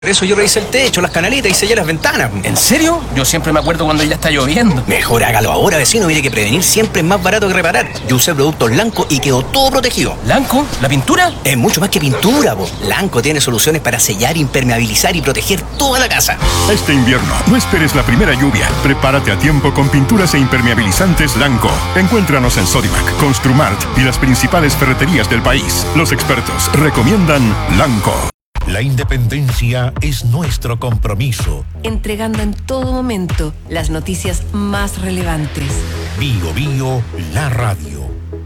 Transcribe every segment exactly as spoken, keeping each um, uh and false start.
Por eso yo revisé el techo, las canaletas y sellé las ventanas. ¿En serio? Yo siempre me acuerdo cuando ya está lloviendo. Mejor hágalo ahora, vecino. Mire que prevenir siempre es más barato que reparar. Yo usé productos Lanco y quedó todo protegido. ¿Lanco? ¿La pintura? Es mucho más que pintura, po. Lanco tiene soluciones para sellar, impermeabilizar y proteger toda la casa. Este invierno, no esperes la primera lluvia. Prepárate a tiempo con pinturas e impermeabilizantes Lanco. Encuéntranos en Sodimac, Construmart y las principales ferreterías del país. Los expertos recomiendan Lanco. La independencia es nuestro compromiso. Entregando en todo momento las noticias más relevantes. Bio Bio, la radio.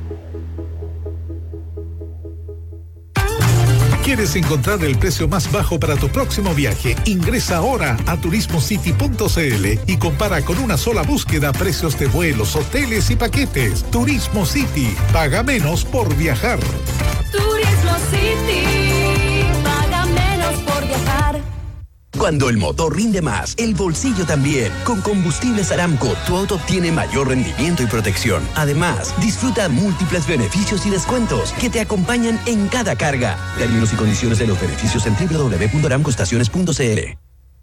¿Quieres encontrar el precio más bajo para tu próximo viaje? Ingresa ahora a turismo city punto c l y compara con una sola búsqueda precios de vuelos, hoteles y paquetes. Turismo City. Paga menos por viajar. Turismo City. Paga menos por viajar. Cuando el motor rinde más, el bolsillo también. Con Combustibles Aramco, tu auto obtiene mayor rendimiento y protección. Además, disfruta múltiples beneficios y descuentos que te acompañan en cada carga. Términos y condiciones de los beneficios en doble u doble u doble u punto aramco estaciones punto c l.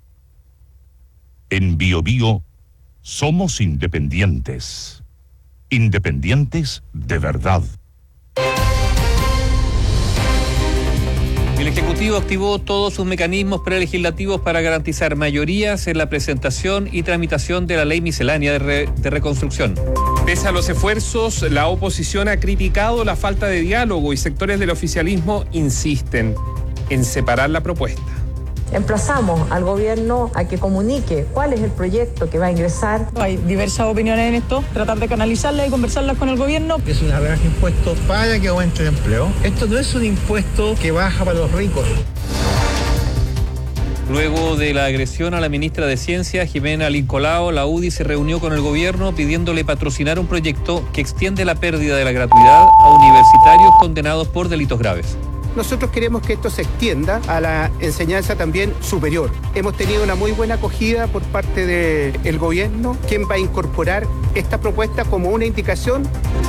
En Bio Bio, somos independientes. Independientes de verdad. El Ejecutivo activó todos sus mecanismos prelegislativos para garantizar mayorías en la presentación y tramitación de la ley miscelánea de, re, de reconstrucción. Pese a los esfuerzos, la oposición ha criticado la falta de diálogo y sectores del oficialismo insisten en separar la propuesta. Emplazamos al gobierno a que comunique cuál es el proyecto que va a ingresar. Hay diversas opiniones en esto, tratar de canalizarlas y conversarlas con el gobierno. Es una rebaja de impuestos para que aumente el empleo. Esto no es un impuesto que baja para los ricos. Luego de la agresión a la ministra de Ciencia, Jimena Lincolao, la U D I se reunió con el gobierno pidiéndole patrocinar un proyecto que extiende la pérdida de la gratuidad a universitarios condenados por delitos graves. Nosotros queremos que esto se extienda a la enseñanza también superior. Hemos tenido una muy buena acogida por parte del gobierno, quien va a incorporar esta propuesta como una indicación.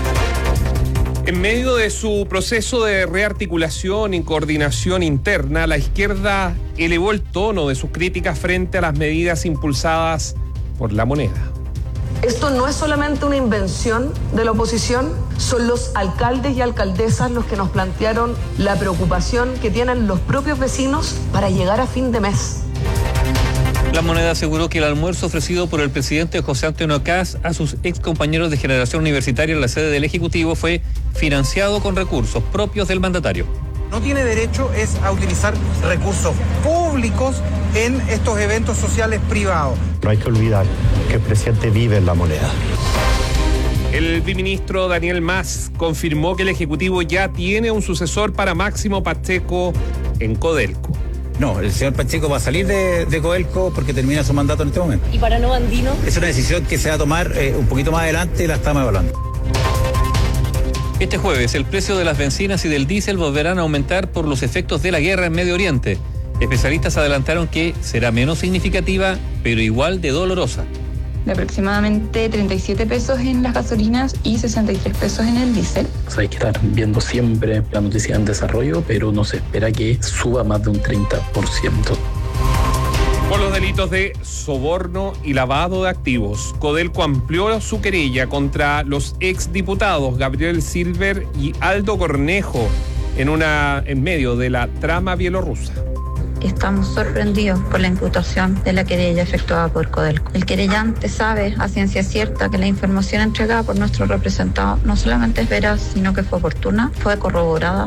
En medio de su proceso de rearticulación y coordinación interna, la izquierda elevó el tono de sus críticas frente a las medidas impulsadas por la moneda. Esto no es solamente una invención de la oposición, son los alcaldes y alcaldesas los que nos plantearon la preocupación que tienen los propios vecinos para llegar a fin de mes. La moneda aseguró que el almuerzo ofrecido por el presidente José Antonio Kast a sus ex compañeros de generación universitaria en la sede del Ejecutivo fue financiado con recursos propios del mandatario. No tiene derecho es a utilizar recursos públicos en estos eventos sociales privados. No hay que olvidar que el presidente vive en la moneda. El viceministro Daniel Mas confirmó que el Ejecutivo ya tiene un sucesor para Máximo Pacheco en Codelco. No, el señor Pacheco va a salir de, de Codelco porque termina su mandato en este momento. ¿Y para no Andino? Es una decisión que se va a tomar eh, un poquito más adelante y la estamos evaluando. Este jueves, el precio de las bencinas y del diésel volverán a aumentar por los efectos de la guerra en Medio Oriente. Especialistas adelantaron que será menos significativa, pero igual de dolorosa. De aproximadamente treinta y siete pesos en las gasolinas y sesenta y tres pesos en el diésel. O sea, hay que estar viendo siempre la noticia en desarrollo, pero no se espera que suba más de un treinta por ciento. Por los delitos de soborno y lavado de activos, Codelco amplió su querella contra los exdiputados Gabriel Silver y Aldo Cornejo en, una, en medio de la trama bielorrusa. Estamos sorprendidos por la imputación de la querella efectuada por Codelco. El querellante sabe a ciencia cierta que la información entregada por nuestro representado no solamente es veraz, sino que fue oportuna, fue corroborada.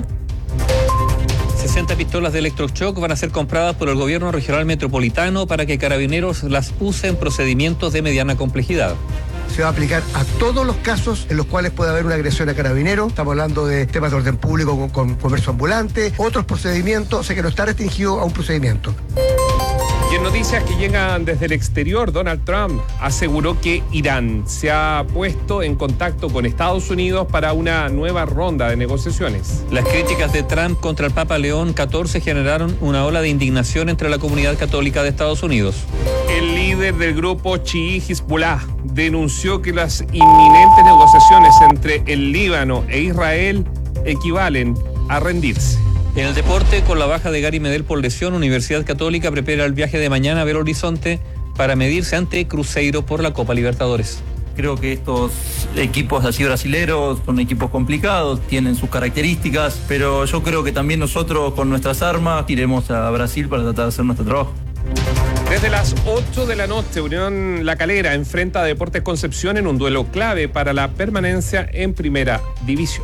sesenta pistolas de electroshock van a ser compradas por el gobierno regional metropolitano para que Carabineros las use en procedimientos de mediana complejidad. Se va a aplicar a todos los casos en los cuales puede haber una agresión a carabineros. Estamos hablando de temas de orden público con, con comercio ambulante, otros procedimientos, o sea que no está restringido a un procedimiento. Y en noticias que llegan desde el exterior, Donald Trump aseguró que Irán se ha puesto en contacto con Estados Unidos para una nueva ronda de negociaciones. Las críticas de Trump contra el Papa León catorce generaron una ola de indignación entre la comunidad católica de Estados Unidos. El líder del grupo chií Hezbollah denunció que las inminentes negociaciones entre el Líbano e Israel equivalen a rendirse. En el deporte, con la baja de Gary Medel por lesión, Universidad Católica prepara el viaje de mañana a Belo Horizonte para medirse ante Cruzeiro por la Copa Libertadores. Creo que estos equipos así brasileros son equipos complicados, tienen sus características, pero yo creo que también nosotros con nuestras armas iremos a Brasil para tratar de hacer nuestro trabajo. Desde las ocho de la noche, Unión La Calera enfrenta a Deportes Concepción en un duelo clave para la permanencia en Primera División.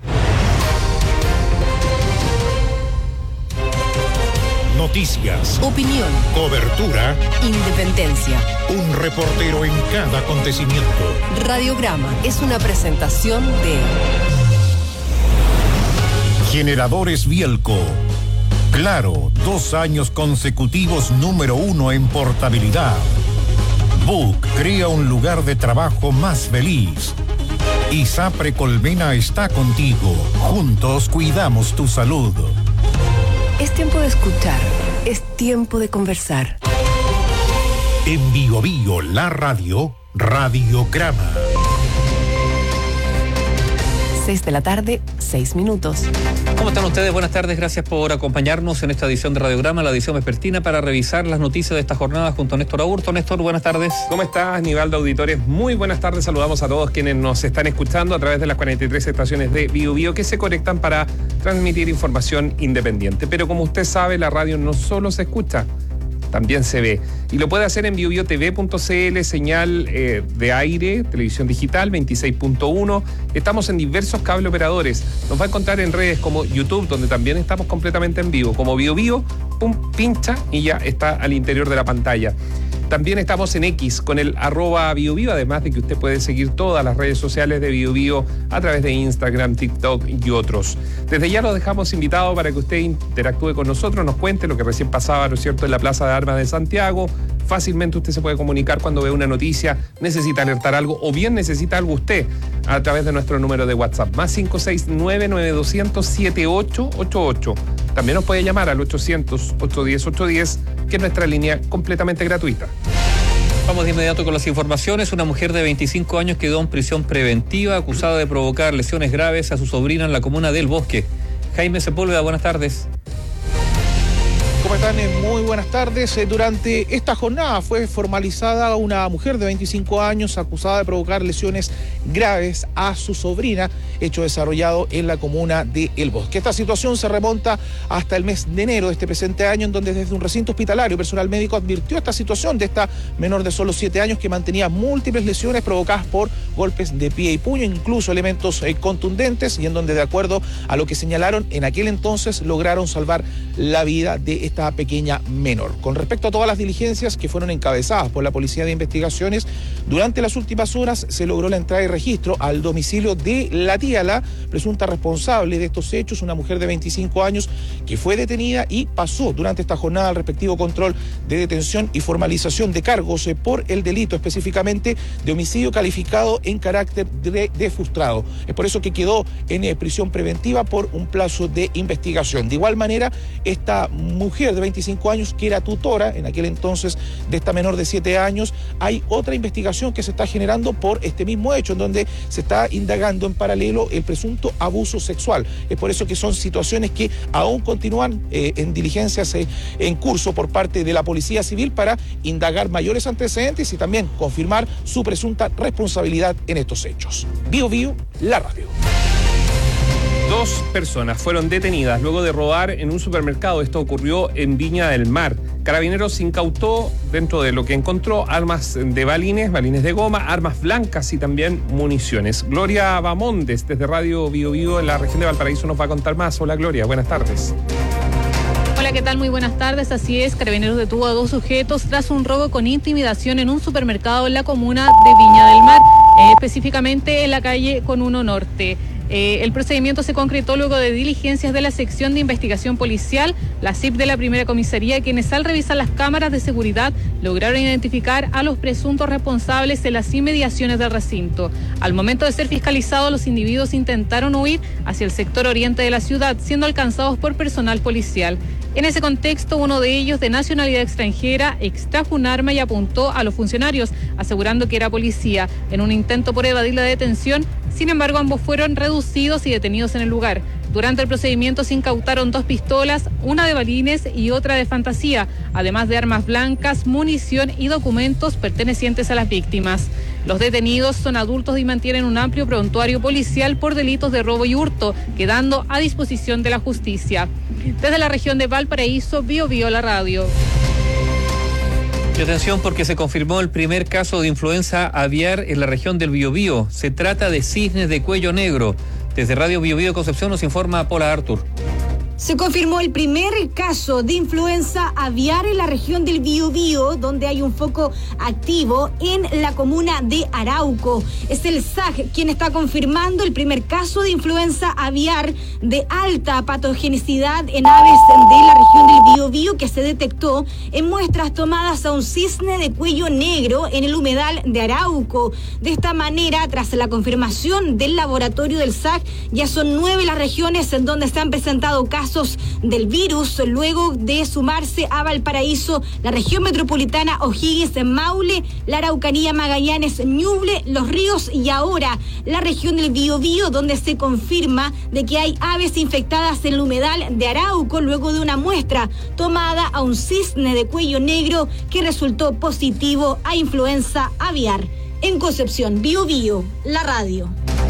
Noticias, Opinión, cobertura, independencia. un reportero en cada acontecimiento. Radiograma es una presentación de Generadores Bielco. Claro, dos años consecutivos número uno en portabilidad. Book crea un lugar de trabajo más feliz. ISAPRE Colmena está contigo. Juntos cuidamos tu salud. Es tiempo de escuchar, es tiempo de conversar. En Bio Bio, la radio, Radiograma. seis de la tarde, seis minutos. ¿Cómo están ustedes? Buenas tardes, gracias por acompañarnos en esta edición de Radiograma, la edición vespertina, para revisar las noticias de esta jornada junto a Néstor Aburto. Néstor, buenas tardes. ¿Cómo estás, Nivaldo Auditores? Muy buenas tardes, saludamos a todos quienes nos están escuchando a través de las cuarenta y tres estaciones de Bio Bio que se conectan para transmitir información independiente. Pero como usted sabe, la radio no solo se escucha, también se ve. Y lo puede hacer en bio bio t v punto c l, señal eh, de aire, televisión digital veintiséis punto uno. Estamos en diversos cable operadores. Nos va a encontrar en redes como YouTube, donde también estamos completamente en vivo. Como Bio Bio, pum, pincha y ya está al interior de la pantalla. También estamos en X con el arroba Bio Bio, además de que usted puede seguir todas las redes sociales de Bio Bio a través de Instagram, TikTok y otros. Desde ya lo dejamos invitado para que usted interactúe con nosotros, nos cuente lo que recién pasaba, ¿no es cierto?, en la Plaza de Armas de Santiago. Fácilmente usted se puede comunicar cuando ve una noticia, necesita alertar algo o bien necesita algo usted a través de nuestro número de WhatsApp, más cinco seis nueve, nueve dos cero cero, siete ocho ocho ocho. También nos puede llamar al ochocientos, ochocientos diez, ochocientos diez, que es nuestra línea completamente gratuita. Vamos de inmediato con las informaciones. Una mujer de veinticinco años quedó en prisión preventiva acusada de provocar lesiones graves a su sobrina en la comuna del Bosque. Jaime Sepúlveda, buenas tardes. ¿Cómo están? Muy buenas tardes. Durante esta jornada fue formalizada una mujer de veinticinco años acusada de provocar lesiones graves a su sobrina, hecho desarrollado en la comuna de El Bosque. Esta situación se remonta hasta el mes de enero de este presente año, en donde desde un recinto hospitalario personal médico advirtió esta situación de esta menor de solo siete años que mantenía múltiples lesiones provocadas por golpes de pie y puño, incluso elementos eh, contundentes, y en donde, de acuerdo a lo que señalaron en aquel entonces, lograron salvar la vida de esta pequeña menor. Con respecto a todas las diligencias que fueron encabezadas por la Policía de Investigaciones, durante las últimas horas se logró la entrada y registro al domicilio de la tía, la presunta responsable de estos hechos, una mujer de veinticinco años que fue detenida y pasó durante esta jornada al respectivo control de detención y formalización de cargos eh, por el delito específicamente de homicidio calificado en carácter de, de frustrado. Es por eso que quedó en eh, prisión preventiva por un plazo de investigación. De igual manera, esta mujer de veinticinco años, que era tutora en aquel entonces de esta menor de siete años, hay otra investigación que se está generando por este mismo hecho, en donde se está indagando en paralelo el presunto abuso sexual. Es por eso que son situaciones que aún continúan eh, en diligencias eh, en curso por parte de la Policía Civil para indagar mayores antecedentes y también confirmar su presunta responsabilidad en estos hechos. Bio Bio, la radio. Dos personas fueron detenidas luego de robar en un supermercado. Esto ocurrió en Viña del Mar. Carabineros incautó, dentro de lo que encontró, armas de balines, balines de goma, armas blancas y también municiones. Gloria Bamondes, desde Radio Bio Bio en la región de Valparaíso, nos va a contar más. Hola, Gloria, buenas tardes. Hola, ¿qué tal? Muy buenas tardes. Así es, Carabineros detuvo a dos sujetos tras un robo con intimidación en un supermercado en la comuna de Viña del Mar, eh, específicamente en la calle Conuno Norte. Eh, el procedimiento se concretó luego de diligencias de la sección de investigación policial, la S I P de la primera comisaría, quienes al revisar las cámaras de seguridad lograron identificar a los presuntos responsables en las inmediaciones del recinto. Al momento de ser fiscalizados, los individuos intentaron huir hacia el sector oriente de la ciudad, siendo alcanzados por personal policial. En ese contexto, uno de ellos, de nacionalidad extranjera, extrajo un arma y apuntó a los funcionarios, asegurando que era policía, en un intento por evadir la detención. Sin embargo, ambos fueron reducidos y detenidos en el lugar. Durante el procedimiento se incautaron dos pistolas, una de balines y otra de fantasía, además de armas blancas, munición y documentos pertenecientes a las víctimas. Los detenidos son adultos y mantienen un amplio prontuario policial por delitos de robo y hurto, quedando a disposición de la justicia. Desde la región de Valparaíso, Bio Bio la radio. Y atención, porque se confirmó el primer caso de influenza aviar en la región del Biobío. Se trata de cisnes de cuello negro. Desde Radio Bio Bio Concepción nos informa Paula Artur. Se confirmó el primer caso de influenza aviar en la región del Biobío, donde hay un foco activo en la comuna de Arauco. Es el S A C quien está confirmando el primer caso de influenza aviar de alta patogenicidad en aves de la región del Biobío, que se detectó en muestras tomadas a un cisne de cuello negro en el humedal de Arauco. De esta manera, tras la confirmación del laboratorio del S A C, ya son nueve las regiones en donde se han presentado casos del virus, luego de sumarse a Valparaíso, la región metropolitana, O'Higgins, Maule, la Araucanía, Magallanes, Ñuble, Los Ríos y ahora la región del Biobío, donde se confirma de que hay aves infectadas en el humedal de Arauco luego de una muestra tomada a un cisne de cuello negro que resultó positivo a influenza aviar. En Concepción, Bio Bio, la radio.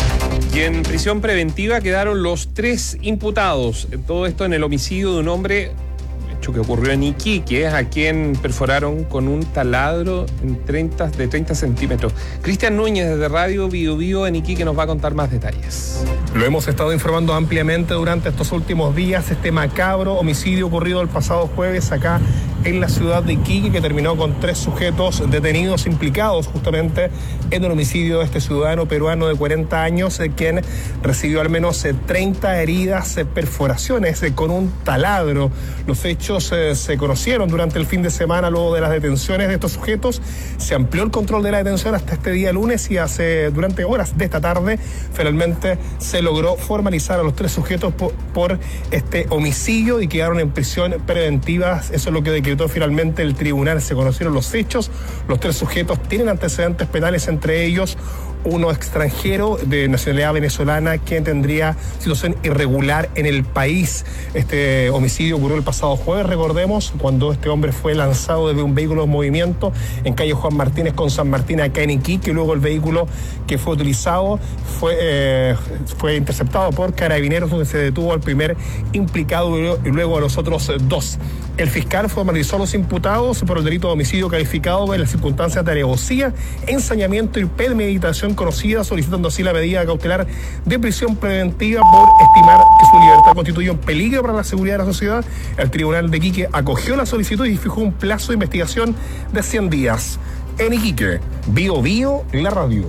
Y en prisión preventiva quedaron los tres imputados. Todo esto en el homicidio de un hombre, hecho que ocurrió en Iquique, a quien perforaron con un taladro en treinta, de treinta centímetros. Cristian Núñez, desde Radio Bio Bio en Iquique, nos va a contar más detalles. Lo hemos estado informando ampliamente durante estos últimos días, este macabro homicidio ocurrido el pasado jueves acá en la ciudad de Iquique, que terminó con tres sujetos detenidos implicados justamente en el homicidio de este ciudadano peruano de cuarenta años, eh, quien recibió al menos eh, treinta heridas, eh, perforaciones eh, con un taladro. Los hechos eh, se conocieron durante el fin de semana luego de las detenciones de estos sujetos. Se amplió el control de la detención hasta este día lunes y hace durante horas de esta tarde finalmente se logró formalizar a los tres sujetos por, por este homicidio y quedaron en prisión preventiva. Eso es lo que decretó finalmente el tribunal. Se conocieron los hechos. Los tres sujetos tienen antecedentes penales, entre ellos uno extranjero de nacionalidad venezolana que tendría situación irregular en el país. Este homicidio ocurrió el pasado jueves, recordemos, cuando este hombre fue lanzado desde un vehículo en movimiento en calle Juan Martínez con San Martín acá en Iquique, y luego el vehículo que fue utilizado fue, eh, fue interceptado por carabineros, donde se detuvo al primer implicado y luego a los otros dos. El fiscal formalizó a los imputados por el delito de homicidio calificado en las circunstancias de alevosía, ensañamiento y premeditación conocida, solicitando así la medida cautelar de prisión preventiva por estimar que su libertad constituye un peligro para la seguridad de la sociedad. El tribunal de Iquique acogió la solicitud y fijó un plazo de investigación de cien días. En Iquique, Bio Bio, la radio.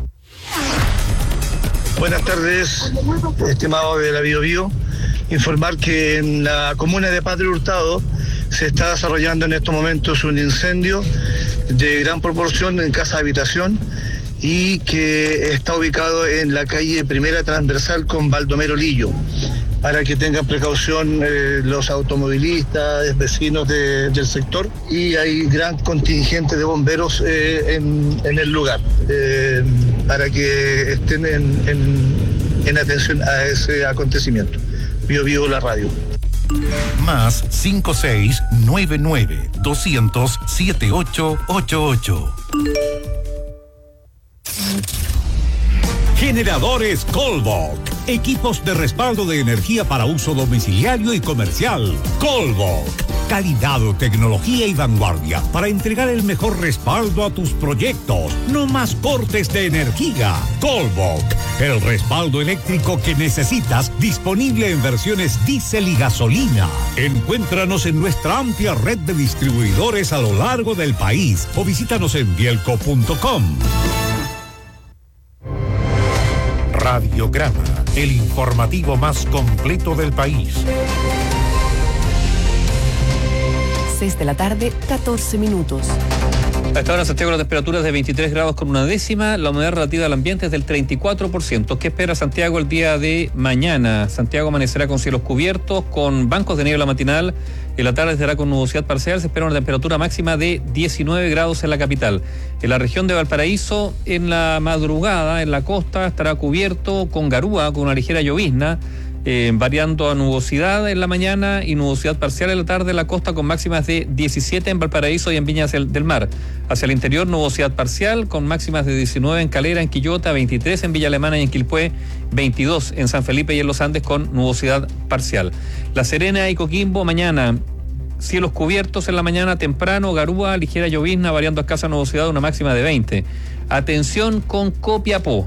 Buenas tardes, estimado de la Bio Bio. Informar que en la comuna de Padre Hurtado se está desarrollando en estos momentos un incendio de gran proporción en casa de habitación y que está ubicado en la calle Primera Transversal con Baldomero Lillo, para que tengan precaución eh, los automovilistas, vecinos de, del sector, y hay gran contingente de bomberos eh, en, en el lugar, eh, para que estén en, en, en atención a ese acontecimiento. Bio Bio la radio. Más cinco seis nueve nueve doscientos siete ocho ocho ocho. Generadores Colbok. Equipos de respaldo de energía para uso domiciliario y comercial. Colbok. Calidad, tecnología y vanguardia para entregar el mejor respaldo a tus proyectos. No más cortes de energía. Colbok. El respaldo eléctrico que necesitas, disponible en versiones diésel y gasolina. Encuéntranos en nuestra amplia red de distribuidores a lo largo del país o visítanos en bielco punto com. Radiograma, el informativo más completo del país. seis de la tarde, catorce minutos. A esta hora en Santiago la temperatura es de veintitrés grados con una décima, la humedad relativa del ambiente es del treinta y cuatro por ciento. ¿Qué espera Santiago el día de mañana? Santiago amanecerá con cielos cubiertos, con bancos de niebla matinal En la tarde estará con nubosidad parcial, se espera una temperatura máxima de diecinueve grados en la capital. En la región de Valparaíso, en la madrugada, en la costa, estará cubierto con garúa, con una ligera llovizna, eh, variando a nubosidad en la mañana y nubosidad parcial en la tarde en la costa, con máximas de diecisiete en Valparaíso y en Viña del Mar. Hacia el interior, nubosidad parcial, con máximas de diecinueve en Calera, en Quillota, veintitrés en Villa Alemana y en Quilpué, veintidós en San Felipe y en Los Andes con nubosidad parcial. La Serena y Coquimbo, mañana cielos cubiertos en la mañana temprano, garúa, ligera llovizna, variando a escasa nubosidad, una máxima de veinte. Atención con Copiapó.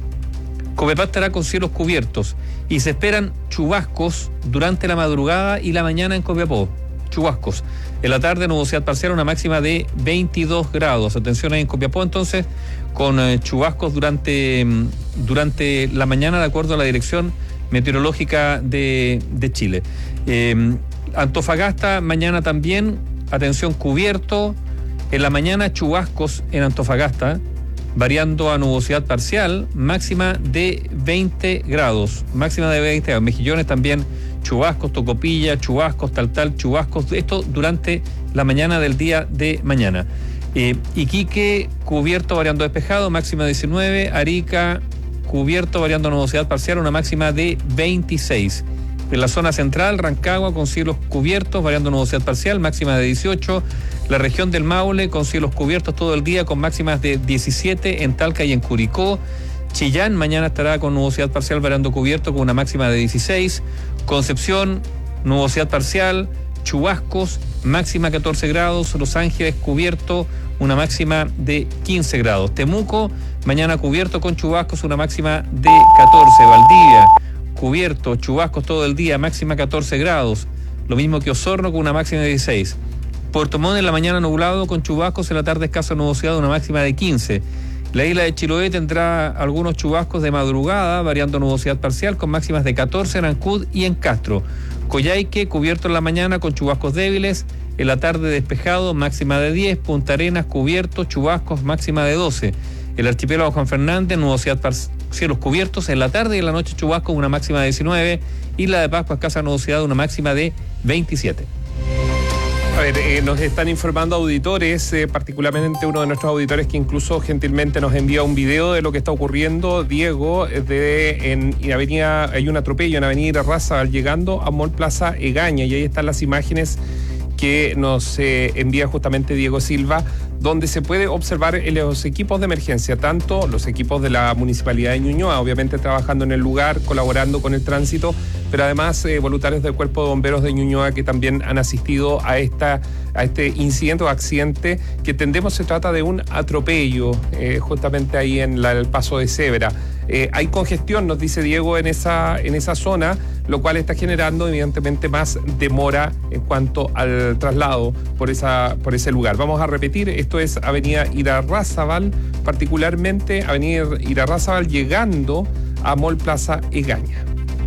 Copiapó estará con cielos cubiertos y se esperan chubascos durante la madrugada y la mañana en Copiapó. Chubascos. En la tarde, nubosidad parcial, una máxima de veintidós grados. Atención ahí en Copiapó, entonces, con eh, chubascos durante, durante la mañana, de acuerdo a la Dirección Meteorológica de, de Chile. Eh, Antofagasta, mañana también, atención, cubierto. En la mañana, chubascos en Antofagasta, variando a nubosidad parcial, máxima de veinte grados. Máxima de veinte grados. Mejillones también, chubascos, Tocopilla, chubascos, tal, tal, chubascos. Esto durante la mañana del día de mañana. Eh, Iquique, cubierto, variando despejado, máxima de diecinueve. Arica, cubierto, variando a nubosidad parcial, una máxima de veintiséis. En la zona central, Rancagua con cielos cubiertos, variando nubosidad parcial, máxima de dieciocho. La región del Maule con cielos cubiertos todo el día, con máximas de diecisiete en Talca y en Curicó. Chillán mañana estará con nubosidad parcial, variando cubierto, con una máxima de dieciséis. Concepción, nubosidad parcial, chubascos, máxima catorce grados. Los Ángeles cubierto, una máxima de quince grados. Temuco, mañana cubierto con chubascos, una máxima de catorce. Valdivia, cubierto, chubascos todo el día, máxima catorce grados. Lo mismo que Osorno, con una máxima de dieciséis. Puerto Montt en la mañana nublado con chubascos, en la tarde escasa nubosidad, una máxima de quince. La isla de Chiloé tendrá algunos chubascos de madrugada, variando nubosidad parcial, con máximas de catorce en Ancud y en Castro. Coyhaique, cubierto en la mañana con chubascos débiles, en la tarde despejado, máxima de diez. Punta Arenas, cubierto, chubascos, máxima de doce. El archipiélago Juan Fernández, nubosidad parcial, cielos cubiertos, en la tarde y en la noche chubascos, una máxima de diecinueve. Isla de Pascua, escasa nubosidad, una máxima de veintisiete. A ver, eh, nos están informando auditores, eh, particularmente uno de nuestros auditores que incluso gentilmente nos envía un video de lo que está ocurriendo, Diego, de en, en Avenida, hay un atropello en Avenida Irarrázaval llegando a Mall Plaza Egaña, y ahí están las imágenes que nos eh, envía justamente Diego Silva, donde se puede observar los equipos de emergencia, tanto los equipos de la Municipalidad de Ñuñoa, obviamente trabajando en el lugar, colaborando con el tránsito, pero además eh, voluntarios del Cuerpo de Bomberos de Ñuñoa que también han asistido a esta a este incidente o accidente que entendemos se trata de un atropello, eh, justamente ahí en la, el paso de cebra. Eh, hay congestión, nos dice Diego, en esa, en esa zona, lo cual está generando evidentemente más demora en cuanto al traslado por, esa, por ese lugar. Vamos a repetir, esto es Avenida Irarrázaval, particularmente Avenida Irarrázaval llegando a Mall Plaza Egaña.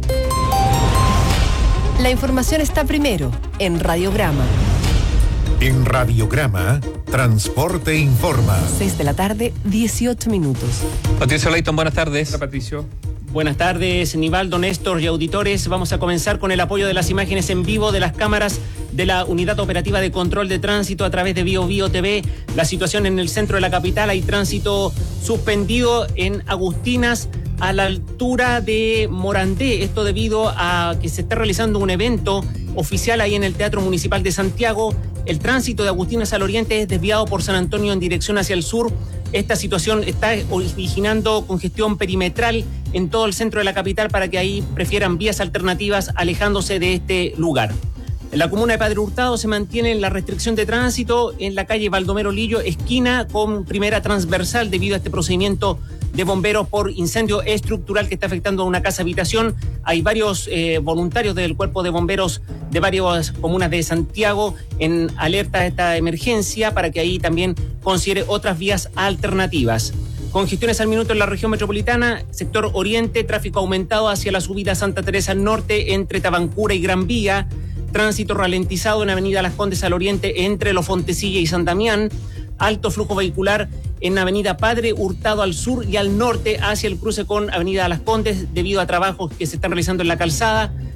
La información está primero en Radiograma. En Radiograma, Transporte Informa. seis de la tarde, dieciocho minutos. Patricio Leighton, buenas tardes. Hola, Patricio. Buenas tardes, Nivaldo, Néstor y auditores. Vamos a comenzar con el apoyo de las imágenes en vivo de las cámaras de la Unidad Operativa de Control de Tránsito a través de Bio Bio T V. La situación en el centro de la capital, hay tránsito suspendido en Agustinas a la altura de Morandé. Esto debido a que se está realizando un evento oficial ahí en el Teatro Municipal de Santiago. El tránsito de Agustinas al oriente es desviado por San Antonio en dirección hacia el sur. Esta situación está originando congestión perimetral en todo el centro de la capital para que ahí prefieran vías alternativas alejándose de este lugar. En la comuna de Padre Hurtado se mantiene la restricción de tránsito en la calle Baldomero Lillo, esquina con primera transversal, debido a este procedimiento de bomberos por incendio estructural que está afectando a una casa habitación. Hay varios eh, voluntarios del cuerpo de bomberos de varias comunas de Santiago en alerta a esta emergencia para que ahí también considere otras vías alternativas. Congestiones al minuto en la región metropolitana, sector oriente, tráfico aumentado hacia la subida Santa Teresa al norte entre Tabancura y Gran Vía, tránsito ralentizado en Avenida Las Condes al oriente entre Los Fontecilla y San Damián, alto flujo vehicular en Avenida Padre Hurtado al sur y al norte hacia el cruce con Avenida Las Condes debido a trabajos que se están realizando en la calzada.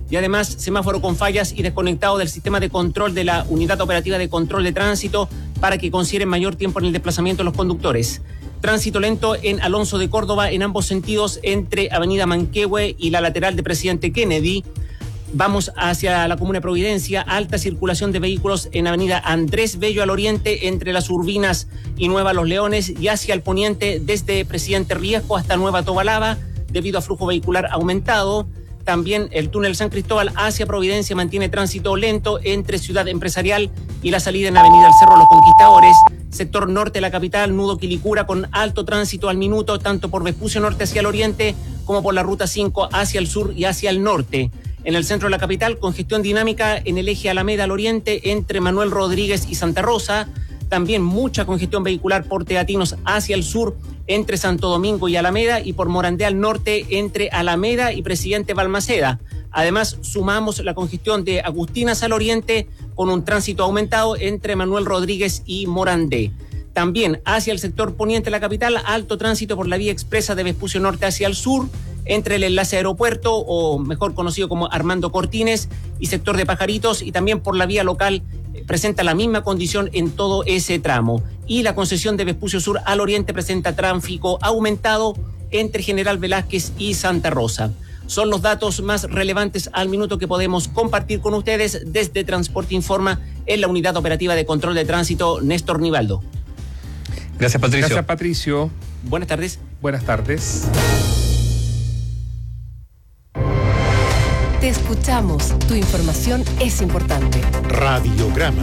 y además semáforo con fallas y desconectado del sistema de control de la Unidad Operativa de Control de Tránsito para que consideren mayor tiempo en el desplazamiento de los conductores. Tránsito lento en Alonso de Córdoba en ambos sentidos entre Avenida Manquehue y la lateral de Presidente Kennedy. Vamos hacia la comuna de Providencia, alta circulación de vehículos en Avenida Andrés Bello al oriente entre Las Urbinas y Nueva Los Leones y hacia el poniente desde Presidente Riesco hasta Nueva Tobalaba debido a flujo vehicular aumentado. También el túnel San Cristóbal hacia Providencia mantiene tránsito lento entre Ciudad Empresarial y la salida en Avenida El Cerro Los Conquistadores. Sector norte de la capital, nudo Quilicura con alto tránsito al minuto tanto por Vespucio Norte hacia el oriente como por la Ruta cinco hacia el sur y hacia el norte. En el centro de la capital, congestión dinámica en el eje Alameda al oriente entre Manuel Rodríguez y Santa Rosa. También mucha congestión vehicular por Teatinos hacia el sur entre Santo Domingo y Alameda y por Morandé al norte entre Alameda y Presidente Balmaceda. Además, sumamos la congestión de Agustinas al oriente con un tránsito aumentado entre Manuel Rodríguez y Morandé. También hacia el sector poniente de la capital, alto tránsito por la vía expresa de Vespucio Norte hacia el sur, entre el enlace aeropuerto, o mejor conocido como Armando Cortines, y sector de Pajaritos, y también por la vía local eh, presenta la misma condición en todo ese tramo. Y la concesión de Vespucio Sur al oriente presenta tráfico aumentado entre General Velázquez y Santa Rosa. Son los datos más relevantes al minuto que podemos compartir con ustedes desde Transporte Informa en la Unidad Operativa de Control de Tránsito, Néstor Nivaldo. Gracias, Patricio. Gracias, Patricio. Buenas tardes. Buenas tardes. Te escuchamos. Tu información es importante. Radiograma.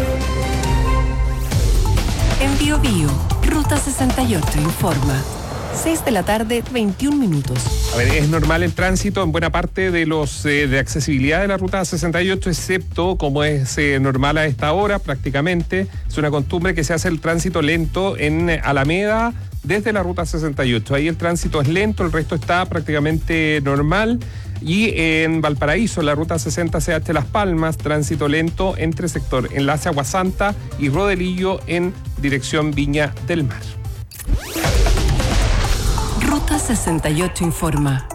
En Bio Bio, Ruta sesenta y ocho informa. seis de la tarde, veintiún minutos. A ver, es normal el tránsito en buena parte de los eh, de accesibilidad de la Ruta sesenta y ocho, excepto, como es eh, normal a esta hora prácticamente, es una costumbre que se hace el tránsito lento en Alameda desde la Ruta sesenta y ocho. Ahí el tránsito es lento, el resto está prácticamente normal. Y en Valparaíso, la Ruta sesenta C H Las Palmas, tránsito lento entre sector Enlace Aguasanta y Rodelillo en dirección Viña del Mar. Ruta sesenta y ocho informa.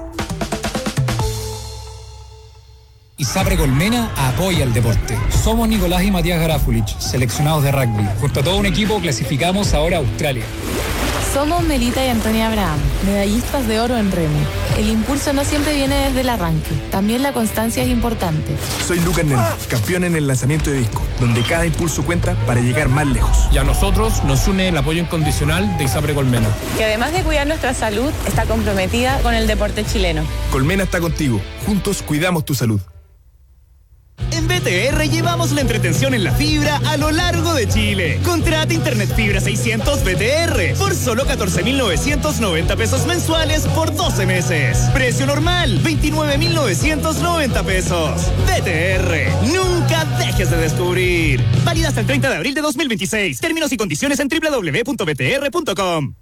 ISAPRE Colmena apoya el deporte. Somos Nicolás y Matías Garafulich, seleccionados de rugby. Junto a todo un equipo clasificamos ahora a Australia. Somos Melita y Antonia Abraham, medallistas de oro en remo. El impulso no siempre viene desde el arranque, también la constancia es importante. Soy Lucas Neno, campeón en el lanzamiento de disco, donde cada impulso cuenta para llegar más lejos. Y a nosotros nos une el apoyo incondicional de ISAPRE Colmena, Que además de cuidar nuestra salud, está comprometida con el deporte chileno. Colmena está contigo, juntos cuidamos tu salud. En B T R llevamos la entretención en la fibra a lo largo de Chile. Contrata Internet Fibra seiscientos B T R por solo catorce mil novecientos noventa pesos mensuales por doce meses. Precio normal, veintinueve mil novecientos noventa pesos. B T R, nunca dejes de descubrir. Válida hasta el treinta de abril de dos mil veintiséis. Términos y condiciones en doble u doble u doble u punto b t r punto com.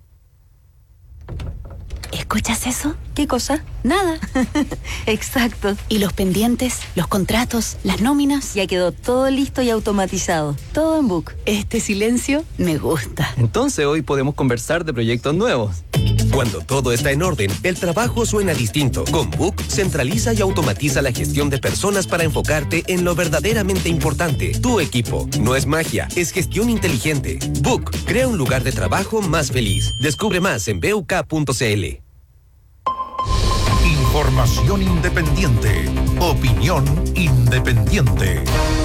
¿Escuchas eso? ¿Qué cosa? Nada. Exacto. ¿Y los pendientes, los contratos, las nóminas? Ya quedó todo listo y automatizado. Todo en Book. Este silencio me gusta. Entonces hoy podemos conversar de proyectos nuevos. Cuando todo está en orden, el trabajo suena distinto. Con Book, centraliza y automatiza la gestión de personas para enfocarte en lo verdaderamente importante. Tu equipo. No es magia, es gestión inteligente. Book, crea un lugar de trabajo más feliz. Descubre más en b u k punto c l. Información independiente. Opinión independiente.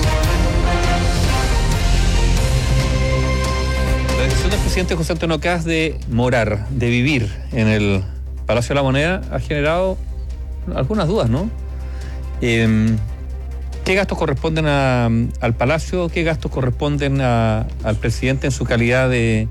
La decisión del presidente José Antonio Kast de morar, de vivir en el Palacio de la Moneda ha generado algunas dudas, ¿no? Eh, ¿Qué gastos corresponden a, al Palacio? ¿Qué gastos corresponden a, al presidente en su calidad de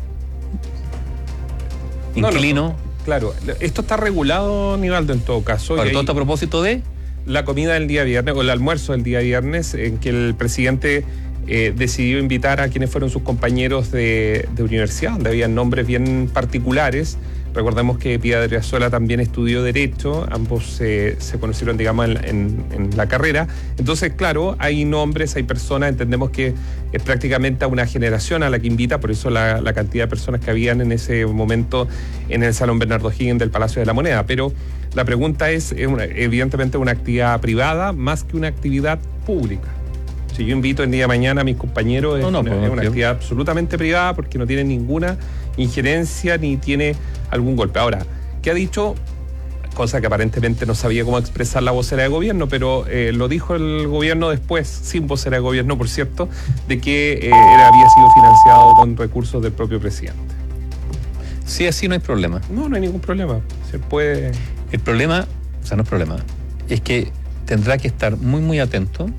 inquilino? No, no. Claro, esto está regulado, Nivaldo, en todo caso. Para todo esto a propósito de la comida del día viernes, o el almuerzo del día viernes, en que el presidente eh, decidió invitar a quienes fueron sus compañeros de, de universidad, donde había nombres bien particulares, Recordemos que Pía Adriazola también estudió Derecho, ambos eh, se conocieron, digamos, en, en, en la carrera. Entonces, claro, hay nombres, hay personas, entendemos que es prácticamente a una generación a la que invita, por eso la, la cantidad de personas que habían en ese momento en el Salón Bernardo Higgins del Palacio de la Moneda. Pero la pregunta es, es una, evidentemente, una actividad privada más que una actividad pública. Si yo invito el día de mañana a mis compañeros, es, no, no, una, pues, es una actividad absolutamente privada porque no tiene ninguna injerencia ni tiene algún golpe. Ahora, ¿qué ha dicho? Cosa que aparentemente no sabía cómo expresar la vocera de gobierno, pero eh, lo dijo el gobierno después, sin vocera de gobierno, por cierto, de que eh, era, había sido financiado con recursos del propio presidente. Sí, así no hay problema. No, no hay ningún problema. Se puede... El problema, o sea, no es problema, es que tendrá que estar muy, muy atento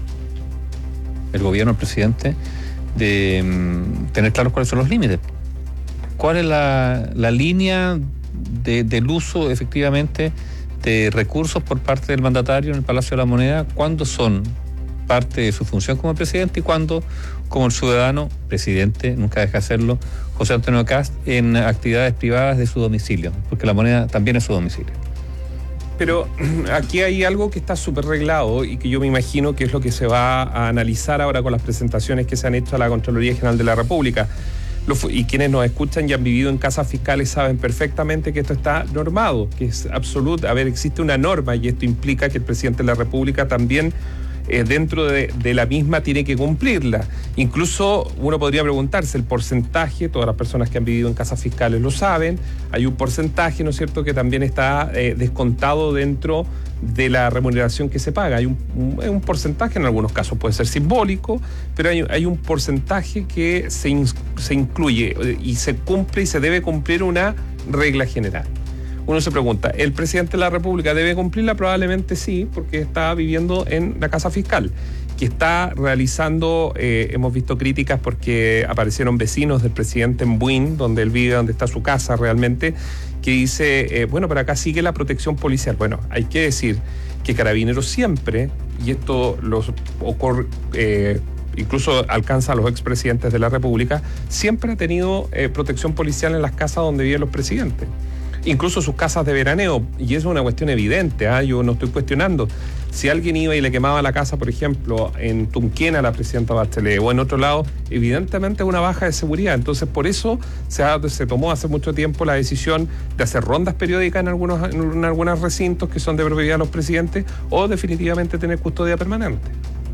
el gobierno, el presidente, de um, tener claros cuáles son los límites. ¿Cuál es la, la línea de, del uso efectivamente de recursos por parte del mandatario en el Palacio de la Moneda? ¿Cuándo son parte de su función como presidente y cuándo como el ciudadano, presidente, nunca deja de hacerlo, José Antonio Kast, en actividades privadas de su domicilio? Porque la moneda también es su domicilio. Pero aquí hay algo que está súper reglado y que yo me imagino que es lo que se va a analizar ahora con las presentaciones que se han hecho a la Contraloría General de la República. Y quienes nos escuchan y han vivido en casas fiscales saben perfectamente que esto está normado, que es absoluto. A ver, existe una norma y esto implica que el presidente de la República también eh, dentro de, de la misma tiene que cumplirla. Incluso uno podría preguntarse el porcentaje, todas las personas que han vivido en casas fiscales lo saben, hay un porcentaje, ¿no es cierto?, que también está eh, descontado dentro de la remuneración que se paga. Hay un, un, un porcentaje, en algunos casos puede ser simbólico, pero hay, hay un porcentaje que se, in, se incluye y se cumple y se debe cumplir una regla general. Uno se pregunta, ¿el presidente de la República debe cumplirla? Probablemente sí, porque está viviendo en la casa fiscal, que está realizando, eh, hemos visto críticas porque aparecieron vecinos del presidente en Buin, donde él vive, donde está su casa realmente, que dice, eh, bueno, pero acá sigue la protección policial. Bueno, hay que decir que Carabineros siempre, y esto los ocurre, eh, incluso alcanza a los expresidentes de la República, siempre ha tenido eh, protección policial en las casas donde viven los presidentes. Incluso sus casas de veraneo, y eso es una cuestión evidente, ¿eh? Yo no estoy cuestionando. Si alguien iba y le quemaba la casa, por ejemplo, en Tunquén a la presidenta Bachelet o en otro lado, evidentemente es una baja de seguridad. Entonces, por eso se, ha, se tomó hace mucho tiempo la decisión de hacer rondas periódicas en algunos, en algunos recintos que son de propiedad de los presidentes o definitivamente tener custodia permanente.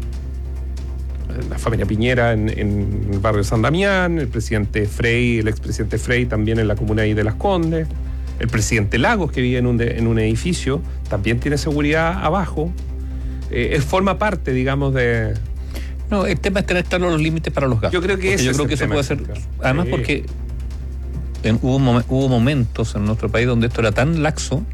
La familia Piñera en, en el barrio San Damián, el presidente Frey, el expresidente Frey también en la comuna ahí de Las Condes. El presidente Lagos, que vive en un, de, en un edificio, también tiene seguridad abajo. Eh, forma parte, digamos, de... No, el tema es tener claros los límites para los gastos. Yo creo que, ese yo es creo el que eso tema. puede ser... Además, sí. porque en, hubo, mom- hubo momentos en nuestro país donde esto era tan laxo,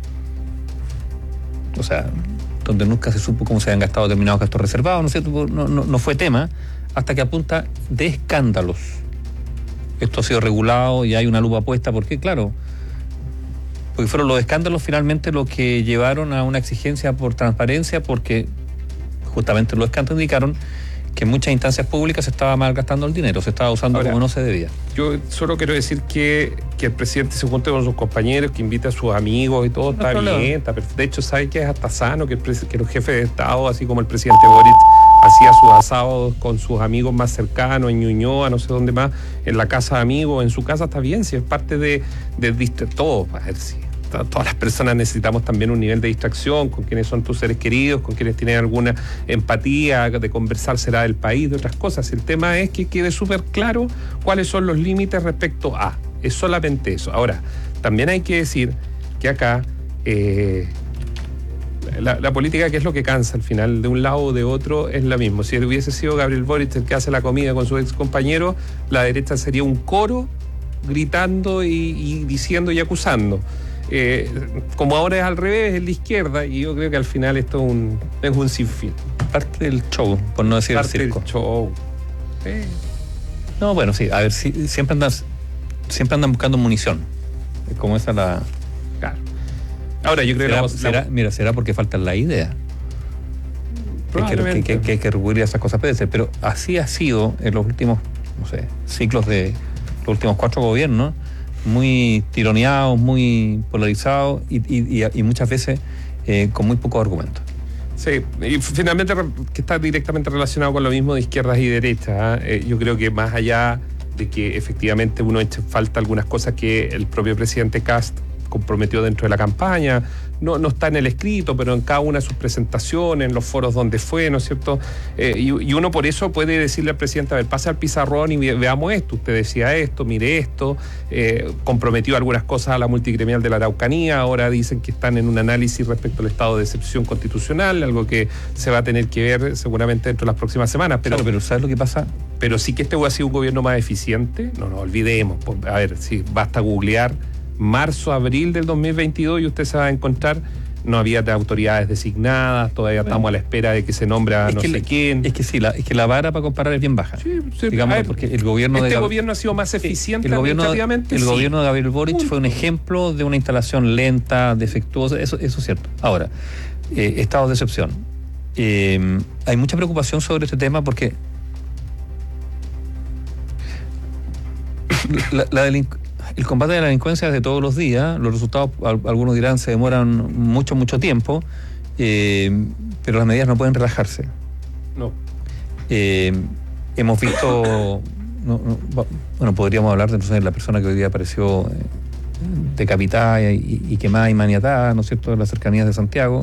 o sea, donde nunca se supo cómo se habían gastado determinados gastos reservados, ¿no es cierto? No, no, no fue tema, hasta que apunta de escándalos. Esto ha sido regulado y hay una lupa puesta, porque, claro... porque fueron los escándalos finalmente los que llevaron a una exigencia por transparencia, porque justamente los escándalos indicaron que en muchas instancias públicas se estaba malgastando el dinero, se estaba usando Ahora, como no se debía. Yo solo quiero decir que, que el presidente se junte con sus compañeros, que invite a sus amigos y todo, no está problema. bien, está perfecto. De hecho, sabe que es hasta sano que, el, que los jefes de Estado, así como el presidente Boric, hacía sus asados con sus amigos más cercanos, en Ñuñoa, no sé dónde más, en la casa de amigos, en su casa, está bien, si es parte de, de, de todo, a ver si... Todas las personas necesitamos también un nivel de distracción con quienes son tus seres queridos, con quienes tienen alguna empatía, de conversar será del país, de otras cosas. El tema es que quede súper claro cuáles son los límites respecto a. Es solamente eso. Ahora, también hay que decir que acá eh, la, la política, que es lo que cansa al final, de un lado o de otro, es la misma. Si hubiese sido Gabriel Boric el que hace la comida con sus ex compañeros, la derecha sería un coro gritando y, y diciendo y acusando. Eh, como ahora es al revés, es la izquierda, y yo creo que al final esto es un, es un sinfín. Parte del show, por no decir Parte el circo. Del show. Eh. No, bueno, sí, a ver, si, siempre andan siempre andan buscando munición. Como esa la... Claro. Ahora, yo creo ¿Será, que la, será, la... Mira, será porque falta la idea. Que, que, que hay que recurrir a esas cosas, puede ser, pero así ha sido en los últimos, no sé, ciclos de los últimos cuatro gobiernos, muy tironeados, muy polarizados y, y, y, y muchas veces eh, con muy pocos argumentos. Sí, y finalmente que está directamente relacionado con lo mismo de izquierdas y derechas. ¿eh? Eh, yo creo que más allá de que efectivamente uno eche falta algunas cosas que el propio presidente Kast comprometió dentro de la campaña, no, no está en el escrito, pero en cada una de sus presentaciones, en los foros donde fue, ¿no es cierto? Eh, y, y uno por eso puede decirle al presidente, a ver, pase al pizarrón y ve, veamos esto, usted decía esto, mire esto, eh, comprometió algunas cosas a la multigremial de la Araucanía, ahora dicen que están en un análisis respecto al estado de excepción constitucional, algo que se va a tener que ver seguramente dentro de las próximas semanas. Pero, claro, pero ¿sabes lo que pasa? Pero sí que este hubiera sido un gobierno más eficiente, no nos olvidemos, a ver, si basta googlear marzo, abril del dos mil veintidós y usted se va a encontrar, no había autoridades designadas, todavía bueno, estamos a la espera de que se nombre a no sé le, quién. Es que sí, la, es que la vara para comparar es bien baja. Sí, sí, digamos, ver, porque el gobierno este de Gab... gobierno ha sido más eficiente el gobierno, administrativamente. El sí. gobierno de Gabriel Boric Punto. fue un ejemplo de una instalación lenta, defectuosa, eso, eso es cierto. Ahora, eh, estados de excepción. Eh, hay mucha preocupación sobre este tema porque la, la delincuencia el combate de la delincuencia es de todos los días, los resultados, algunos dirán, se demoran mucho, mucho tiempo, eh, pero las medidas no pueden relajarse. No. Eh, hemos visto, no, no, bueno, podríamos hablar de, entonces, de la persona que hoy día apareció eh, decapitada y, y quemada y maniatada, ¿no es cierto?, en las cercanías de Santiago.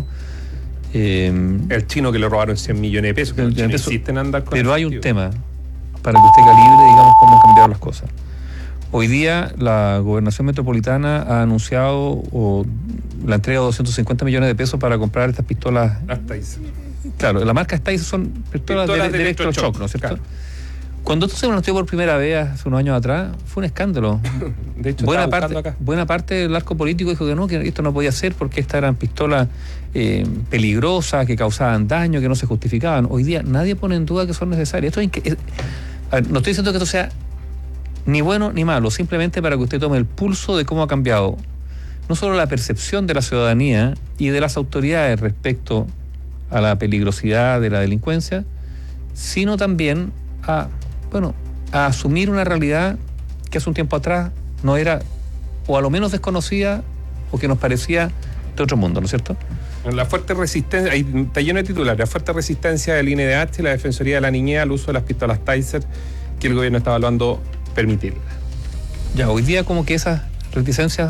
Eh, el chino que le robaron cien millones de pesos, que el chino insiste en andar con Pero hay efectivo. un tema para que usted calibre, digamos, cómo han cambiado las cosas. Hoy día la Gobernación Metropolitana ha anunciado o, la entrega de doscientos cincuenta millones de pesos para comprar estas pistolas. Taser. Claro, la marca Taser son pistolas, pistolas de, de electroshock, ¿no es cierto? Claro. Cuando esto se anunció por primera vez hace unos años atrás, fue un escándalo. De hecho, buena parte, acá. buena parte del arco político dijo que no, que esto no podía ser porque estas eran pistolas eh, peligrosas, que causaban daño, que no se justificaban. Hoy día nadie pone en duda que son necesarias. Esto es, es, a ver, no estoy diciendo que esto sea ni bueno ni malo, simplemente para que usted tome el pulso de cómo ha cambiado no solo la percepción de la ciudadanía y de las autoridades respecto a la peligrosidad de la delincuencia, sino también a, bueno, a asumir una realidad que hace un tiempo atrás no era, o a lo menos desconocida, o que nos parecía de otro mundo, ¿no es cierto? La fuerte resistencia, ahí está lleno de titulares, la fuerte resistencia del I N D H y la Defensoría de la Niñez al uso de las pistolas Taser, que el gobierno está evaluando permitirla. Ya, hoy día como que esas reticencias